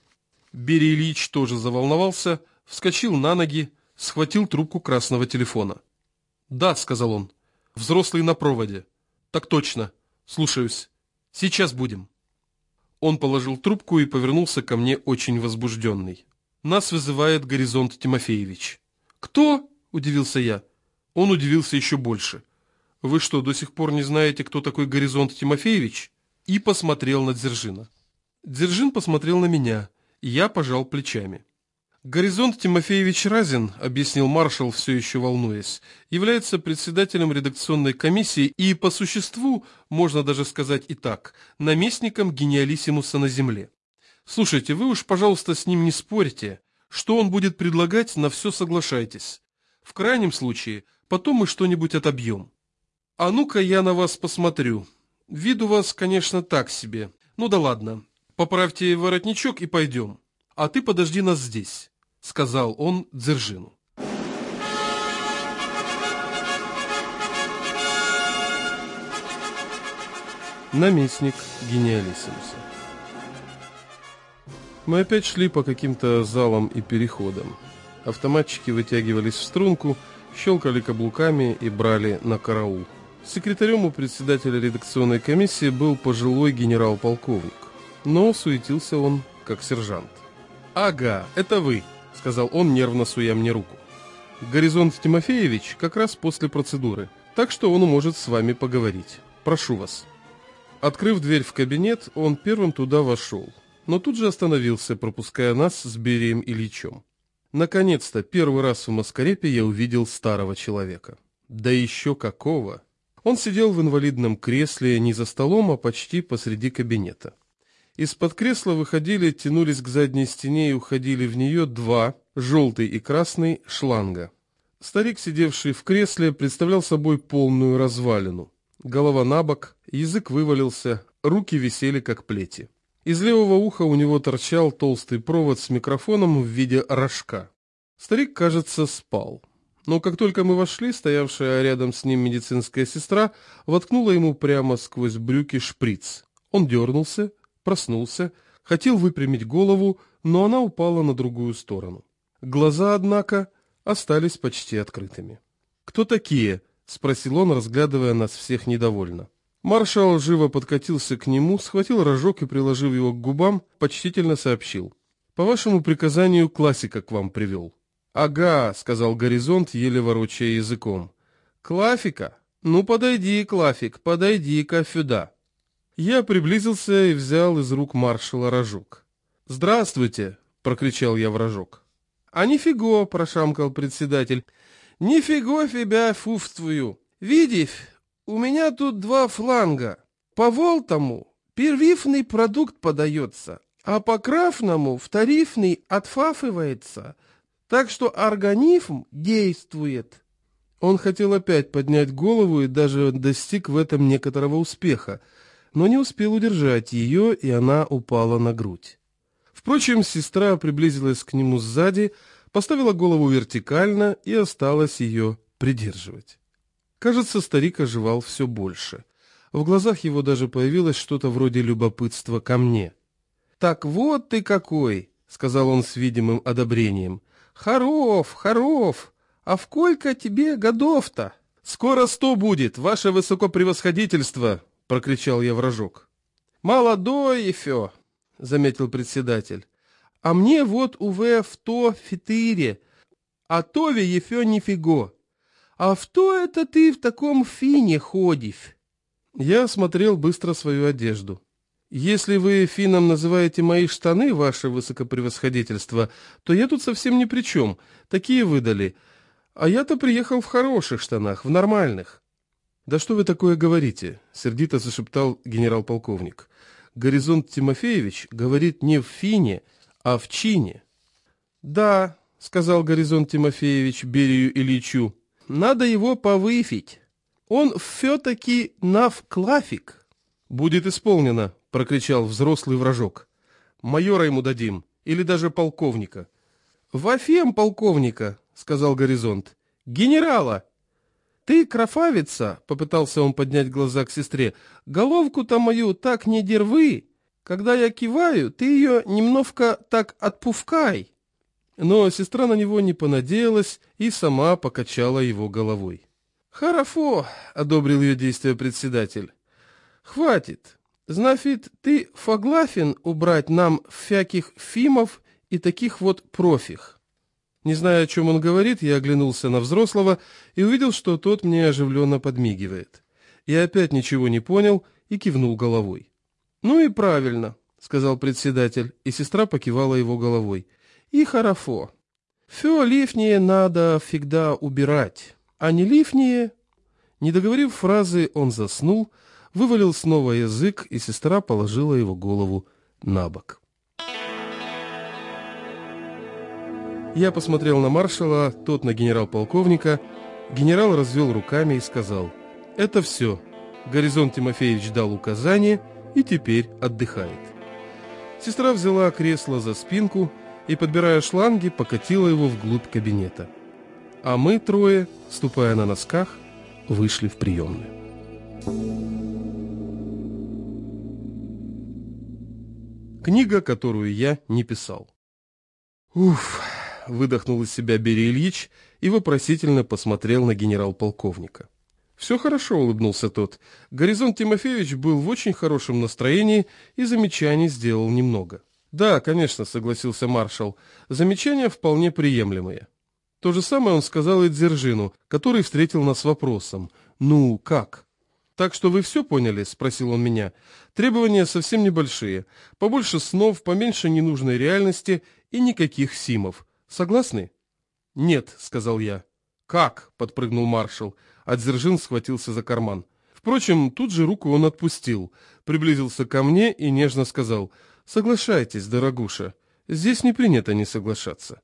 Берия Ильич тоже заволновался, вскочил на ноги, схватил трубку красного телефона. «Да», — сказал он, — «взрослый на проводе». «Так точно. Слушаюсь. Сейчас будем». Он положил трубку и повернулся ко мне очень возбужденный. «Нас вызывает Горизонт Тимофеевич». «Кто?» — удивился я. Он удивился еще больше. «Вы что, до сих пор не знаете, кто такой Горизонт Тимофеевич?» И посмотрел на Дзержина. Дзержин посмотрел на меня, и я пожал плечами. «Горизонт Тимофеевич Разин», — объяснил маршал, все еще волнуясь, «является председателем редакционной комиссии и, по существу, можно даже сказать и так, наместником гениалиссимуса на земле. Слушайте, вы уж, пожалуйста, с ним не спорьте. Что он будет предлагать, на все соглашайтесь. В крайнем случае, потом мы что-нибудь отобьем. А ну-ка я на вас посмотрю. Вид у вас, конечно, так себе. Ну да ладно. Поправьте воротничок и пойдем. А ты подожди нас здесь», — сказал он Дзержину. Наместник гениалиссимуса. Мы опять шли по каким-то залам и переходам. Автоматчики вытягивались в струнку, щелкали каблуками и брали на караул. Секретарем у председателя редакционной комиссии был пожилой генерал-полковник, но суетился он как сержант. «Ага, это вы», — сказал он, нервно суя мне руку. «Горизонт Тимофеевич как раз после процедуры, так что он может с вами поговорить. Прошу вас». Открыв дверь в кабинет, он первым туда вошел, но тут же остановился, пропуская нас с Берием Ильичем. Наконец-то, первый раз в Маскарепе я увидел старого человека. Да еще какого! Он сидел в инвалидном кресле не за столом, а почти посреди кабинета. Из-под кресла выходили, тянулись к задней стене и уходили в нее два, желтый и красный, шланга. Старик, сидевший в кресле, представлял собой полную развалину. Голова набок, язык вывалился, руки висели как плети. Из левого уха у него торчал толстый провод с микрофоном в виде рожка. Старик, кажется, спал. Но как только мы вошли, стоявшая рядом с ним медицинская сестра воткнула ему прямо сквозь брюки шприц. Он дернулся, проснулся, хотел выпрямить голову, но она упала на другую сторону. Глаза, однако, остались почти открытыми. «Кто такие?» — спросил он, разглядывая нас всех недовольно. Маршал живо подкатился к нему, схватил рожок и, приложив его к губам, почтительно сообщил: «По вашему приказанию классика к вам привел». «Ага», — сказал Горизонт, еле ворочая языком. «Клафика? Ну, подойди, Клафик, подойди-ка сюда». Я приблизился и взял из рук маршала рожок. «Здравствуйте!» — прокричал я в рожок. «А нифиго!» — прошамкал председатель. «Нифиго тебя фуфствую! Видишь, у меня тут два фланга. По волтому первифный продукт подается, а по крафному вторифный отфафывается. Так что организм действует». Он хотел опять поднять голову и даже достиг в этом некоторого успеха, но не успел удержать ее, и она упала на грудь. Впрочем, сестра приблизилась к нему сзади, поставила голову вертикально и осталась ее придерживать. Кажется, старик оживал все больше. В глазах его даже появилось что-то вроде любопытства ко мне. «Так вот ты какой!» — сказал он с видимым одобрением. «Хоров, хоров! А вколько тебе годов-то?» «Скоро 100 будет, ваше высокопревосходительство!» — прокричал я в рожок. «Молодой Ефё», — заметил председатель. «А мне вот уве в то фитыре, а тове Ефё нифиго. А в то это ты в таком фине ходишь?» Я осмотрел быстро свою одежду. «Если вы фином называете мои штаны, ваше высокопревосходительство, то я тут совсем ни при чем. Такие выдали. А я-то приехал в хороших штанах, в нормальных». «Да что вы такое говорите?» — сердито зашептал генерал-полковник. «Горизонт Тимофеевич говорит не в фине, а в чине». «Да», — сказал Горизонт Тимофеевич Берию Ильичу, — «надо его повыфить. Он все-таки навклафик». «Будет исполнено», — прокричал взрослый вражок. «Майора ему дадим, или даже полковника». «Вафем полковника», — сказал Горизонт. «Генерала». «Ты, крафавица», — попытался он поднять глаза к сестре, — «головку-то мою так не дервы. Когда я киваю, ты ее немножко так отпускай». Но сестра на него не понадеялась и сама покачала его головой. «Хорошо», — одобрил ее действие председатель. «Хватит. Значит, ты согласен убрать нам всяких фимов и таких вот профих?» Не зная, о чем он говорит, я оглянулся на взрослого и увидел, что тот мне оживленно подмигивает. Я опять ничего не понял и кивнул головой. «Ну и правильно», — сказал председатель, и сестра покивала его головой. «И хорошо. Все лишнее надо всегда убирать, а не лишнее...» Не договорив фразы, он заснул, вывалил снова язык, и сестра положила его голову на бок. Я посмотрел на маршала, тот на генерал-полковника. Генерал развел руками и сказал: «Это все. Горизонт Тимофеевич дал указание и теперь отдыхает». Сестра взяла кресло за спинку и, подбирая шланги, покатила его вглубь кабинета. А мы трое, ступая на носках, вышли в приемную. Книга, которую я не писал. «Уф!» — выдохнул из себя Берия Ильич и вопросительно посмотрел на генерал-полковника. «Все хорошо», — улыбнулся тот. Горизонт Тимофеевич был в очень хорошем настроении и замечаний сделал немного. «Да, конечно», — согласился маршал, — «замечания вполне приемлемые». То же самое он сказал и Дзержину, который встретил нас вопросом: «Ну, как?» «Так что вы все поняли?» — спросил он меня. «Требования совсем небольшие. Побольше снов, поменьше ненужной реальности и никаких симов. Согласны?» «Нет», — сказал я. «Как?» — подпрыгнул маршал, а Дзержин схватился за карман. Впрочем, тут же руку он отпустил, приблизился ко мне и нежно сказал: «Соглашайтесь, дорогуша, здесь не принято не соглашаться».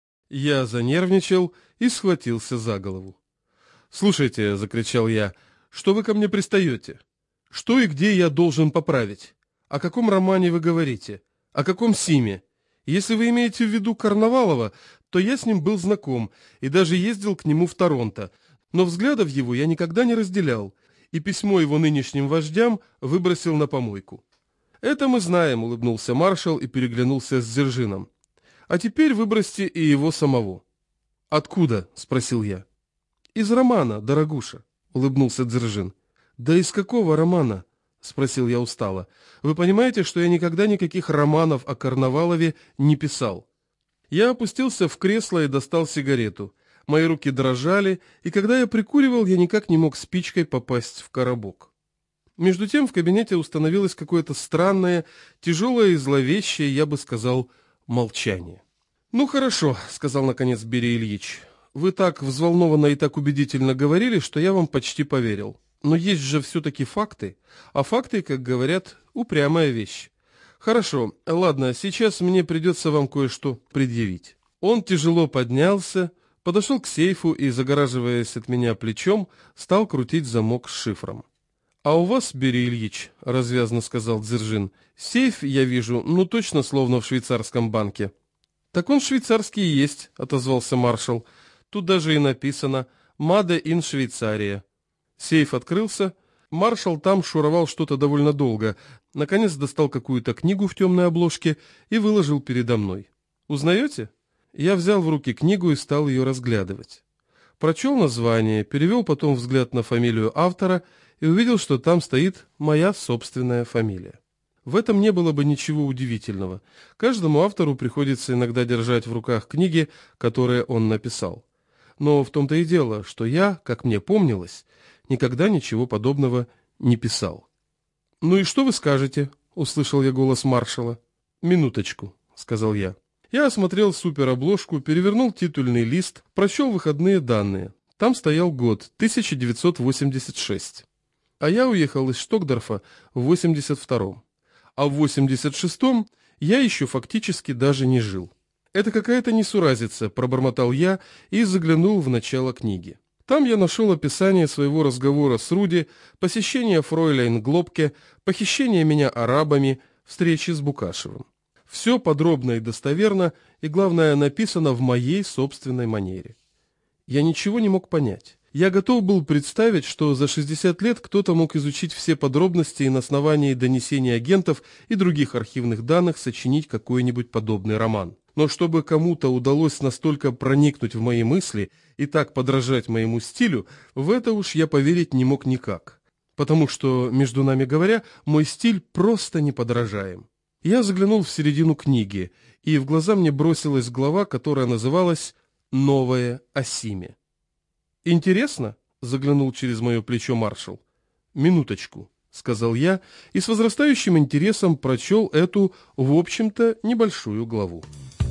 Я занервничал и схватился за голову. «Слушайте», — закричал я, — «что вы ко мне пристаете? Что и где я должен поправить? О каком романе вы говорите? О каком Симе? Если вы имеете в виду Карнавалова, то я с ним был знаком и даже ездил к нему в Торонто, но взглядов его я никогда не разделял, и письмо его нынешним вождям выбросил на помойку». «Это мы знаем», — улыбнулся маршал и переглянулся с Дзержином. «А теперь выбросьте и его самого». «Откуда?» — спросил я. «Из романа, дорогуша», — улыбнулся Дзержин. «Да из какого романа?» — спросил я устало. «Вы понимаете, что я никогда никаких романов о Карнавалове не писал?» Я опустился в кресло и достал сигарету. Мои руки дрожали, и когда я прикуривал, я никак не мог спичкой попасть в коробок. Между тем в кабинете установилось какое-то странное, тяжелое и зловещее, я бы сказал, молчание. «Ну хорошо», — сказал наконец Берия Ильич. «Вы так взволнованно и так убедительно говорили, что я вам почти поверил. Но есть же все-таки факты, а факты, как говорят, упрямая вещь. Хорошо, ладно, сейчас мне придется вам кое-что предъявить». Он тяжело поднялся, подошел к сейфу и, загораживаясь от меня плечом, стал крутить замок с шифром. «А у вас, Берия Ильич, — развязно сказал Дзержин, — сейф, я вижу, ну точно словно в швейцарском банке». «Так он швейцарский и есть», — отозвался маршал. «Тут даже и написано «Made in Швейцария». Сейф открылся. Маршал там шуровал что-то довольно долго. Наконец достал какую-то книгу в темной обложке и выложил передо мной. «Узнаете?» Я взял в руки книгу и стал ее разглядывать. Прочел название, перевел потом взгляд на фамилию автора и увидел, что там стоит моя собственная фамилия. В этом не было бы ничего удивительного. Каждому автору приходится иногда держать в руках книги, которые он написал. Но в том-то и дело, что я, как мне помнилось, никогда ничего подобного не писал. «Ну и что вы скажете?» — услышал я голос маршала. «Минуточку», — сказал я. Я осмотрел суперобложку, перевернул титульный лист, прочел выходные данные. Там стоял год 1986. А я уехал из Штокдорфа в 82-м. А в 86-м я еще фактически даже не жил. «Это какая-то несуразица», — пробормотал я и заглянул в начало книги. Там я нашел описание своего разговора с Руди, посещение фройляйн Глобке, похищение меня арабами, встречи с Букашевым. Все подробно и достоверно, и, главное, написано в моей собственной манере. Я ничего не мог понять. Я готов был представить, что за 60 лет кто-то мог изучить все подробности и на основании донесений агентов и других архивных данных сочинить какой-нибудь подобный роман. Но чтобы кому-то удалось настолько проникнуть в мои мысли и так подражать моему стилю, в это уж я поверить не мог никак. Потому что, между нами говоря, мой стиль просто неподражаем. Я заглянул в середину книги, и в глаза мне бросилась глава, которая называлась «Новое о Симе». «Интересно?» — заглянул через мое плечо маршал. «Минуточку», — сказал я, и с возрастающим интересом прочел эту, в общем-то, небольшую главу.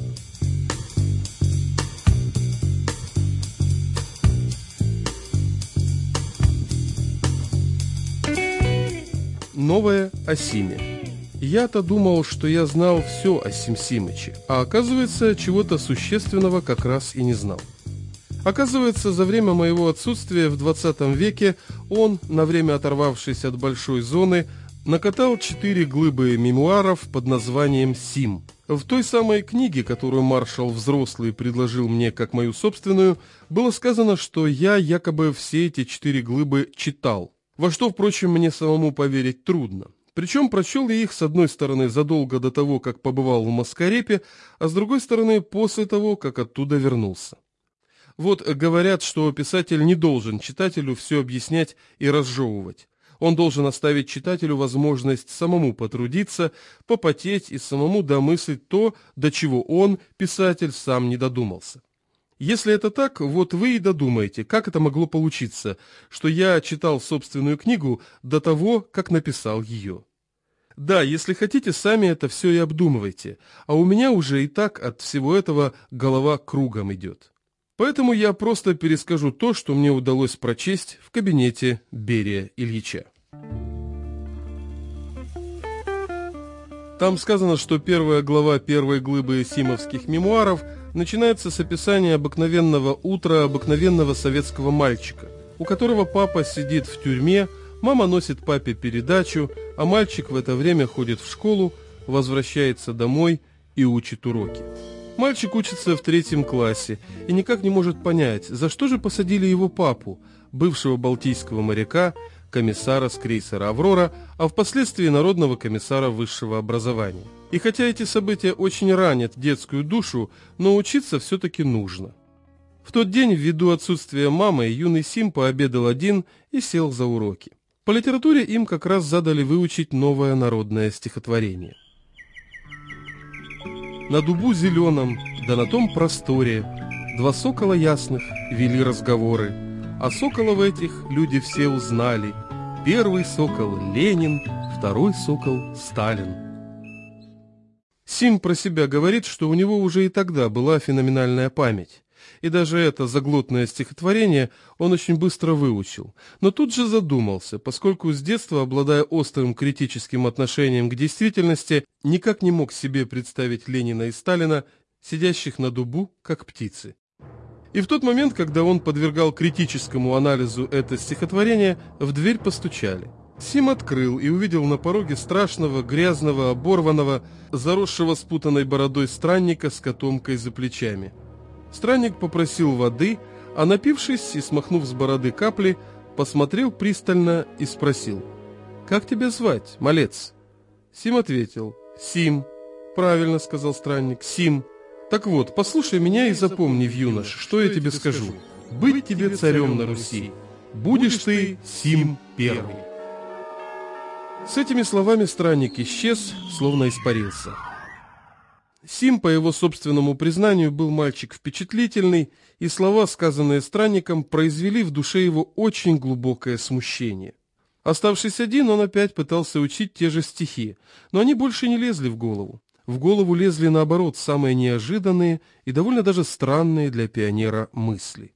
Новое о Симе. Я-то думал, что я знал все о Сим Симыче, а оказывается, чего-то существенного как раз и не знал. Оказывается, за время моего отсутствия в 20 веке он, на время оторвавшись от большой зоны, накатал 4 глыбы мемуаров под названием «Сим». В той самой книге, которую маршал взрослый предложил мне как мою собственную, было сказано, что я якобы все эти 4 глыбы читал, во что, впрочем, мне самому поверить трудно. Причем прочел я их, с одной стороны, задолго до того, как побывал в Маскарепе, а с другой стороны, после того, как оттуда вернулся. Вот говорят, что писатель не должен читателю все объяснять и разжевывать. Он должен оставить читателю возможность самому потрудиться, попотеть и самому домыслить то, до чего он, писатель, сам не додумался. Если это так, вот вы и додумаете, как это могло получиться, что я читал собственную книгу до того, как написал ее. Да, если хотите, сами это все и обдумывайте, а у меня уже и так от всего этого голова кругом идет. Поэтому я просто перескажу то, что мне удалось прочесть в кабинете Берия Ильича. Там сказано, что первая глава первой глыбы симовских мемуаров начинается с описания обыкновенного утра обыкновенного советского мальчика, у которого папа сидит в тюрьме, мама носит папе передачу, а мальчик в это время ходит в школу, возвращается домой и учит уроки. Мальчик учится в 3 классе и никак не может понять, за что же посадили его папу, бывшего балтийского моряка, комиссара с крейсера «Аврора», а впоследствии народного комиссара высшего образования. И хотя эти события очень ранят детскую душу, но учиться все-таки нужно. В тот день, ввиду отсутствия мамы, юный Сим пообедал один и сел за уроки. По литературе им как раз задали выучить новое народное стихотворение. На дубу зеленом, да на том просторе, 2 сокола ясных вели разговоры. А соколов этих люди все узнали. Первый сокол Ленин, второй сокол Сталин. Сим про себя говорит, что у него уже и тогда была феноменальная память. И даже это заглотное стихотворение он очень быстро выучил. Но тут же задумался, поскольку с детства, обладая острым критическим отношением к действительности, никак не мог себе представить Ленина и Сталина, сидящих на дубу, как птицы. И в тот момент, когда он подвергал критическому анализу это стихотворение, в дверь постучали. Сим открыл и увидел на пороге страшного, грязного, оборванного, заросшего спутанной бородой странника с котомкой за плечами. Странник попросил воды, а напившись и смахнув с бороды капли, посмотрел пристально и спросил: «Как тебя звать, малец?» Сим ответил: «Сим». «Правильно», — сказал странник, — «Сим». «Так вот, послушай меня и запомни, юнош, что я тебе скажу. Быть тебе царем на Руси. Будешь ты Сим Первый». С этими словами странник исчез, словно испарился. Сим, по его собственному признанию, был мальчик впечатлительный, и слова, сказанные странником, произвели в душе его очень глубокое смущение. Оставшись один, он опять пытался учить те же стихи, но они больше не лезли в голову. В голову лезли, наоборот, самые неожиданные и довольно даже странные для пионера мысли.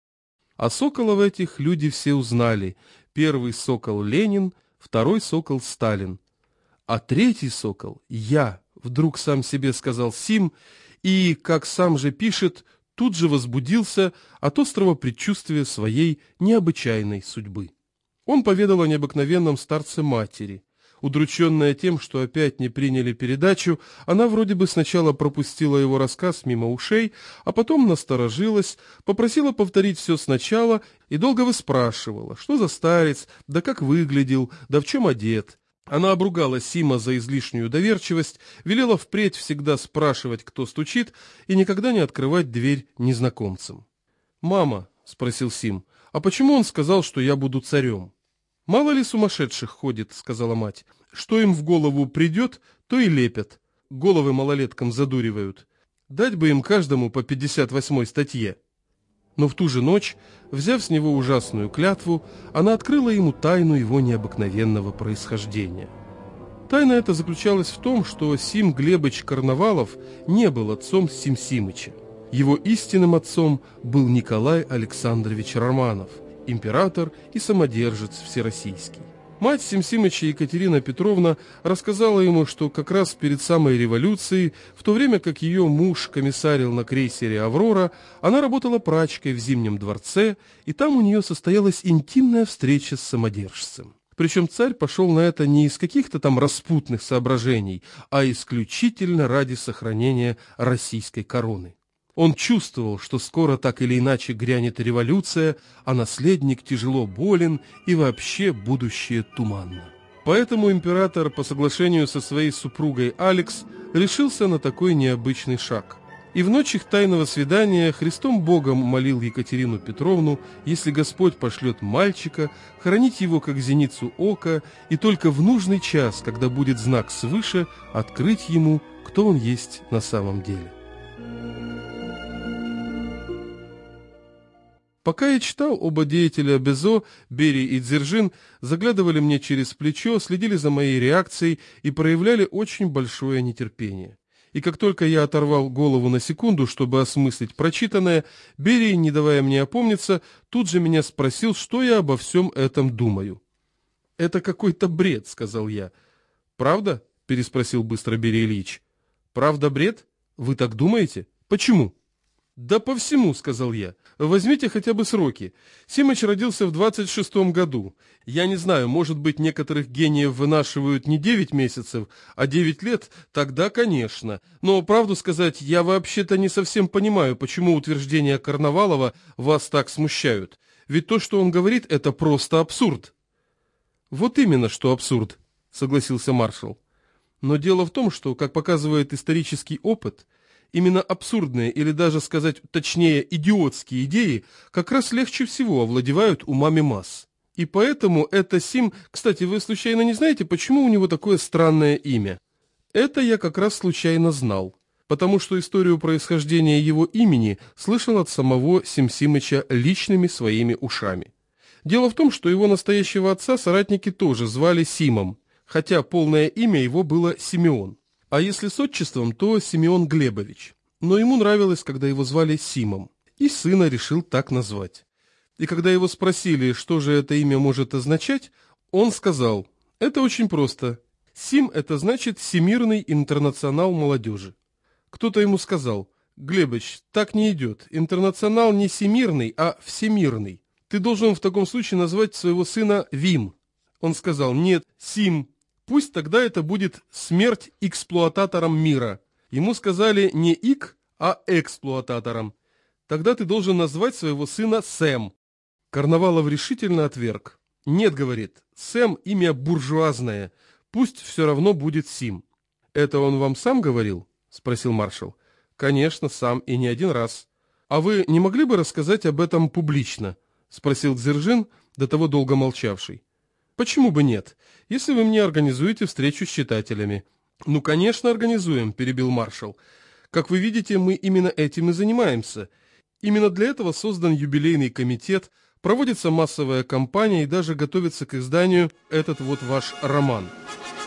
А соколов этих люди все узнали. Первый сокол Ленин, второй сокол Сталин. А третий сокол я, вдруг сам себе сказал Сим, и, как сам же пишет, тут же возбудился от острого предчувствия своей необычайной судьбы. Он поведал о необыкновенном старце матери. Удрученная тем, что опять не приняли передачу, она вроде бы сначала пропустила его рассказ мимо ушей, а потом насторожилась, попросила повторить все сначала и долго выспрашивала, что за старец, да как выглядел, да в чем одет. Она обругала Сима за излишнюю доверчивость, велела впредь всегда спрашивать, кто стучит, и никогда не открывать дверь незнакомцам. «Мама», — спросил Сим, — «а почему он сказал, что я буду царем?» «Мало ли сумасшедших ходит», — сказала мать. «Что им в голову придет, то и лепят. Головы малолеткам задуривают. Дать бы им каждому по 58-й статье». Но в ту же ночь, взяв с него ужасную клятву, она открыла ему тайну его необыкновенного происхождения. Тайна эта заключалась в том, что Сим Глебыч Карнавалов не был отцом Сим Симыча. Его истинным отцом был Николай Александрович Романов, император и самодержец всероссийский. Мать Сим Симыча Екатерина Петровна рассказала ему, что как раз перед самой революцией, в то время как ее муж комиссарил на крейсере «Аврора», она работала прачкой в Зимнем дворце, и там у нее состоялась интимная встреча с самодержцем. Причем царь пошел на это не из каких-то там распутных соображений, а исключительно ради сохранения российской короны. Он чувствовал, что скоро так или иначе грянет революция, а наследник тяжело болен и вообще будущее туманно. Поэтому император по соглашению со своей супругой Алекс решился на такой необычный шаг. И в ночь их тайного свидания Христом Богом молил Екатерину Петровну, если Господь пошлет мальчика, хранить его как зеницу ока, и только в нужный час, когда будет знак свыше, открыть ему, кто он есть на самом деле. Пока я читал, оба деятеля Безо, Берий и Дзержин, заглядывали мне через плечо, следили за моей реакцией и проявляли очень большое нетерпение. И как только я оторвал голову на секунду, чтобы осмыслить прочитанное, Берий, не давая мне опомниться, тут же меня спросил, что я обо всем этом думаю. «Это какой-то бред», — сказал я. «Правда?» — переспросил быстро Берий Ильич. «Правда бред? Вы так думаете? Почему?» «Да по всему», — сказал я. «Возьмите хотя бы сроки. Симыч родился в 26-м году. Я не знаю, может быть, некоторых гениев вынашивают не 9 месяцев, а 9 лет, тогда, конечно. Но, правду сказать, я вообще-то не совсем понимаю, почему утверждения Карнавалова вас так смущают. Ведь то, что он говорит, это просто абсурд». «Вот именно, что абсурд», — согласился маршал. «Но дело в том, что, как показывает исторический опыт, именно абсурдные, или даже сказать точнее идиотские идеи как раз легче всего овладевают умами масс. И поэтому это Сим... Кстати, вы случайно не знаете, почему у него такое странное имя? Это я как раз случайно знал, потому что историю происхождения его имени слышал от самого Сим Симыча личными своими ушами. Дело в том, что его настоящего отца соратники тоже звали Симом, хотя полное имя его было Симеон. А если с отчеством, то Симеон Глебович. Но ему нравилось, когда его звали Симом, и сына решил так назвать. И когда его спросили, что же это имя может означать, он сказал: «Это очень просто. Сим – это значит Всемирный интернационал молодежи». Кто-то ему сказал: «Глебыч, так не идет. Интернационал не всемирный, а всемирный. Ты должен в таком случае назвать своего сына Вим». Он сказал: «Нет, Сим. Пусть тогда это будет смерть эксплуататорам мира». Ему сказали не «ик», а «эксплуататорам». «Тогда ты должен назвать своего сына Сэм». Карнавалов решительно отверг. «Нет, — говорит, — Сэм — имя буржуазное, пусть все равно будет Сим». «Это он вам сам говорил?» — спросил маршал. «Конечно, сам, и не один раз». «А вы не могли бы рассказать об этом публично?» — спросил Дзержин, до того долго молчавший. Почему бы нет, если вы мне организуете встречу с читателями? Ну, конечно, организуем, перебил маршал. Как вы видите, мы именно этим и занимаемся. Именно для этого создан юбилейный комитет, проводится массовая кампания и даже готовится к изданию этот вот ваш роман.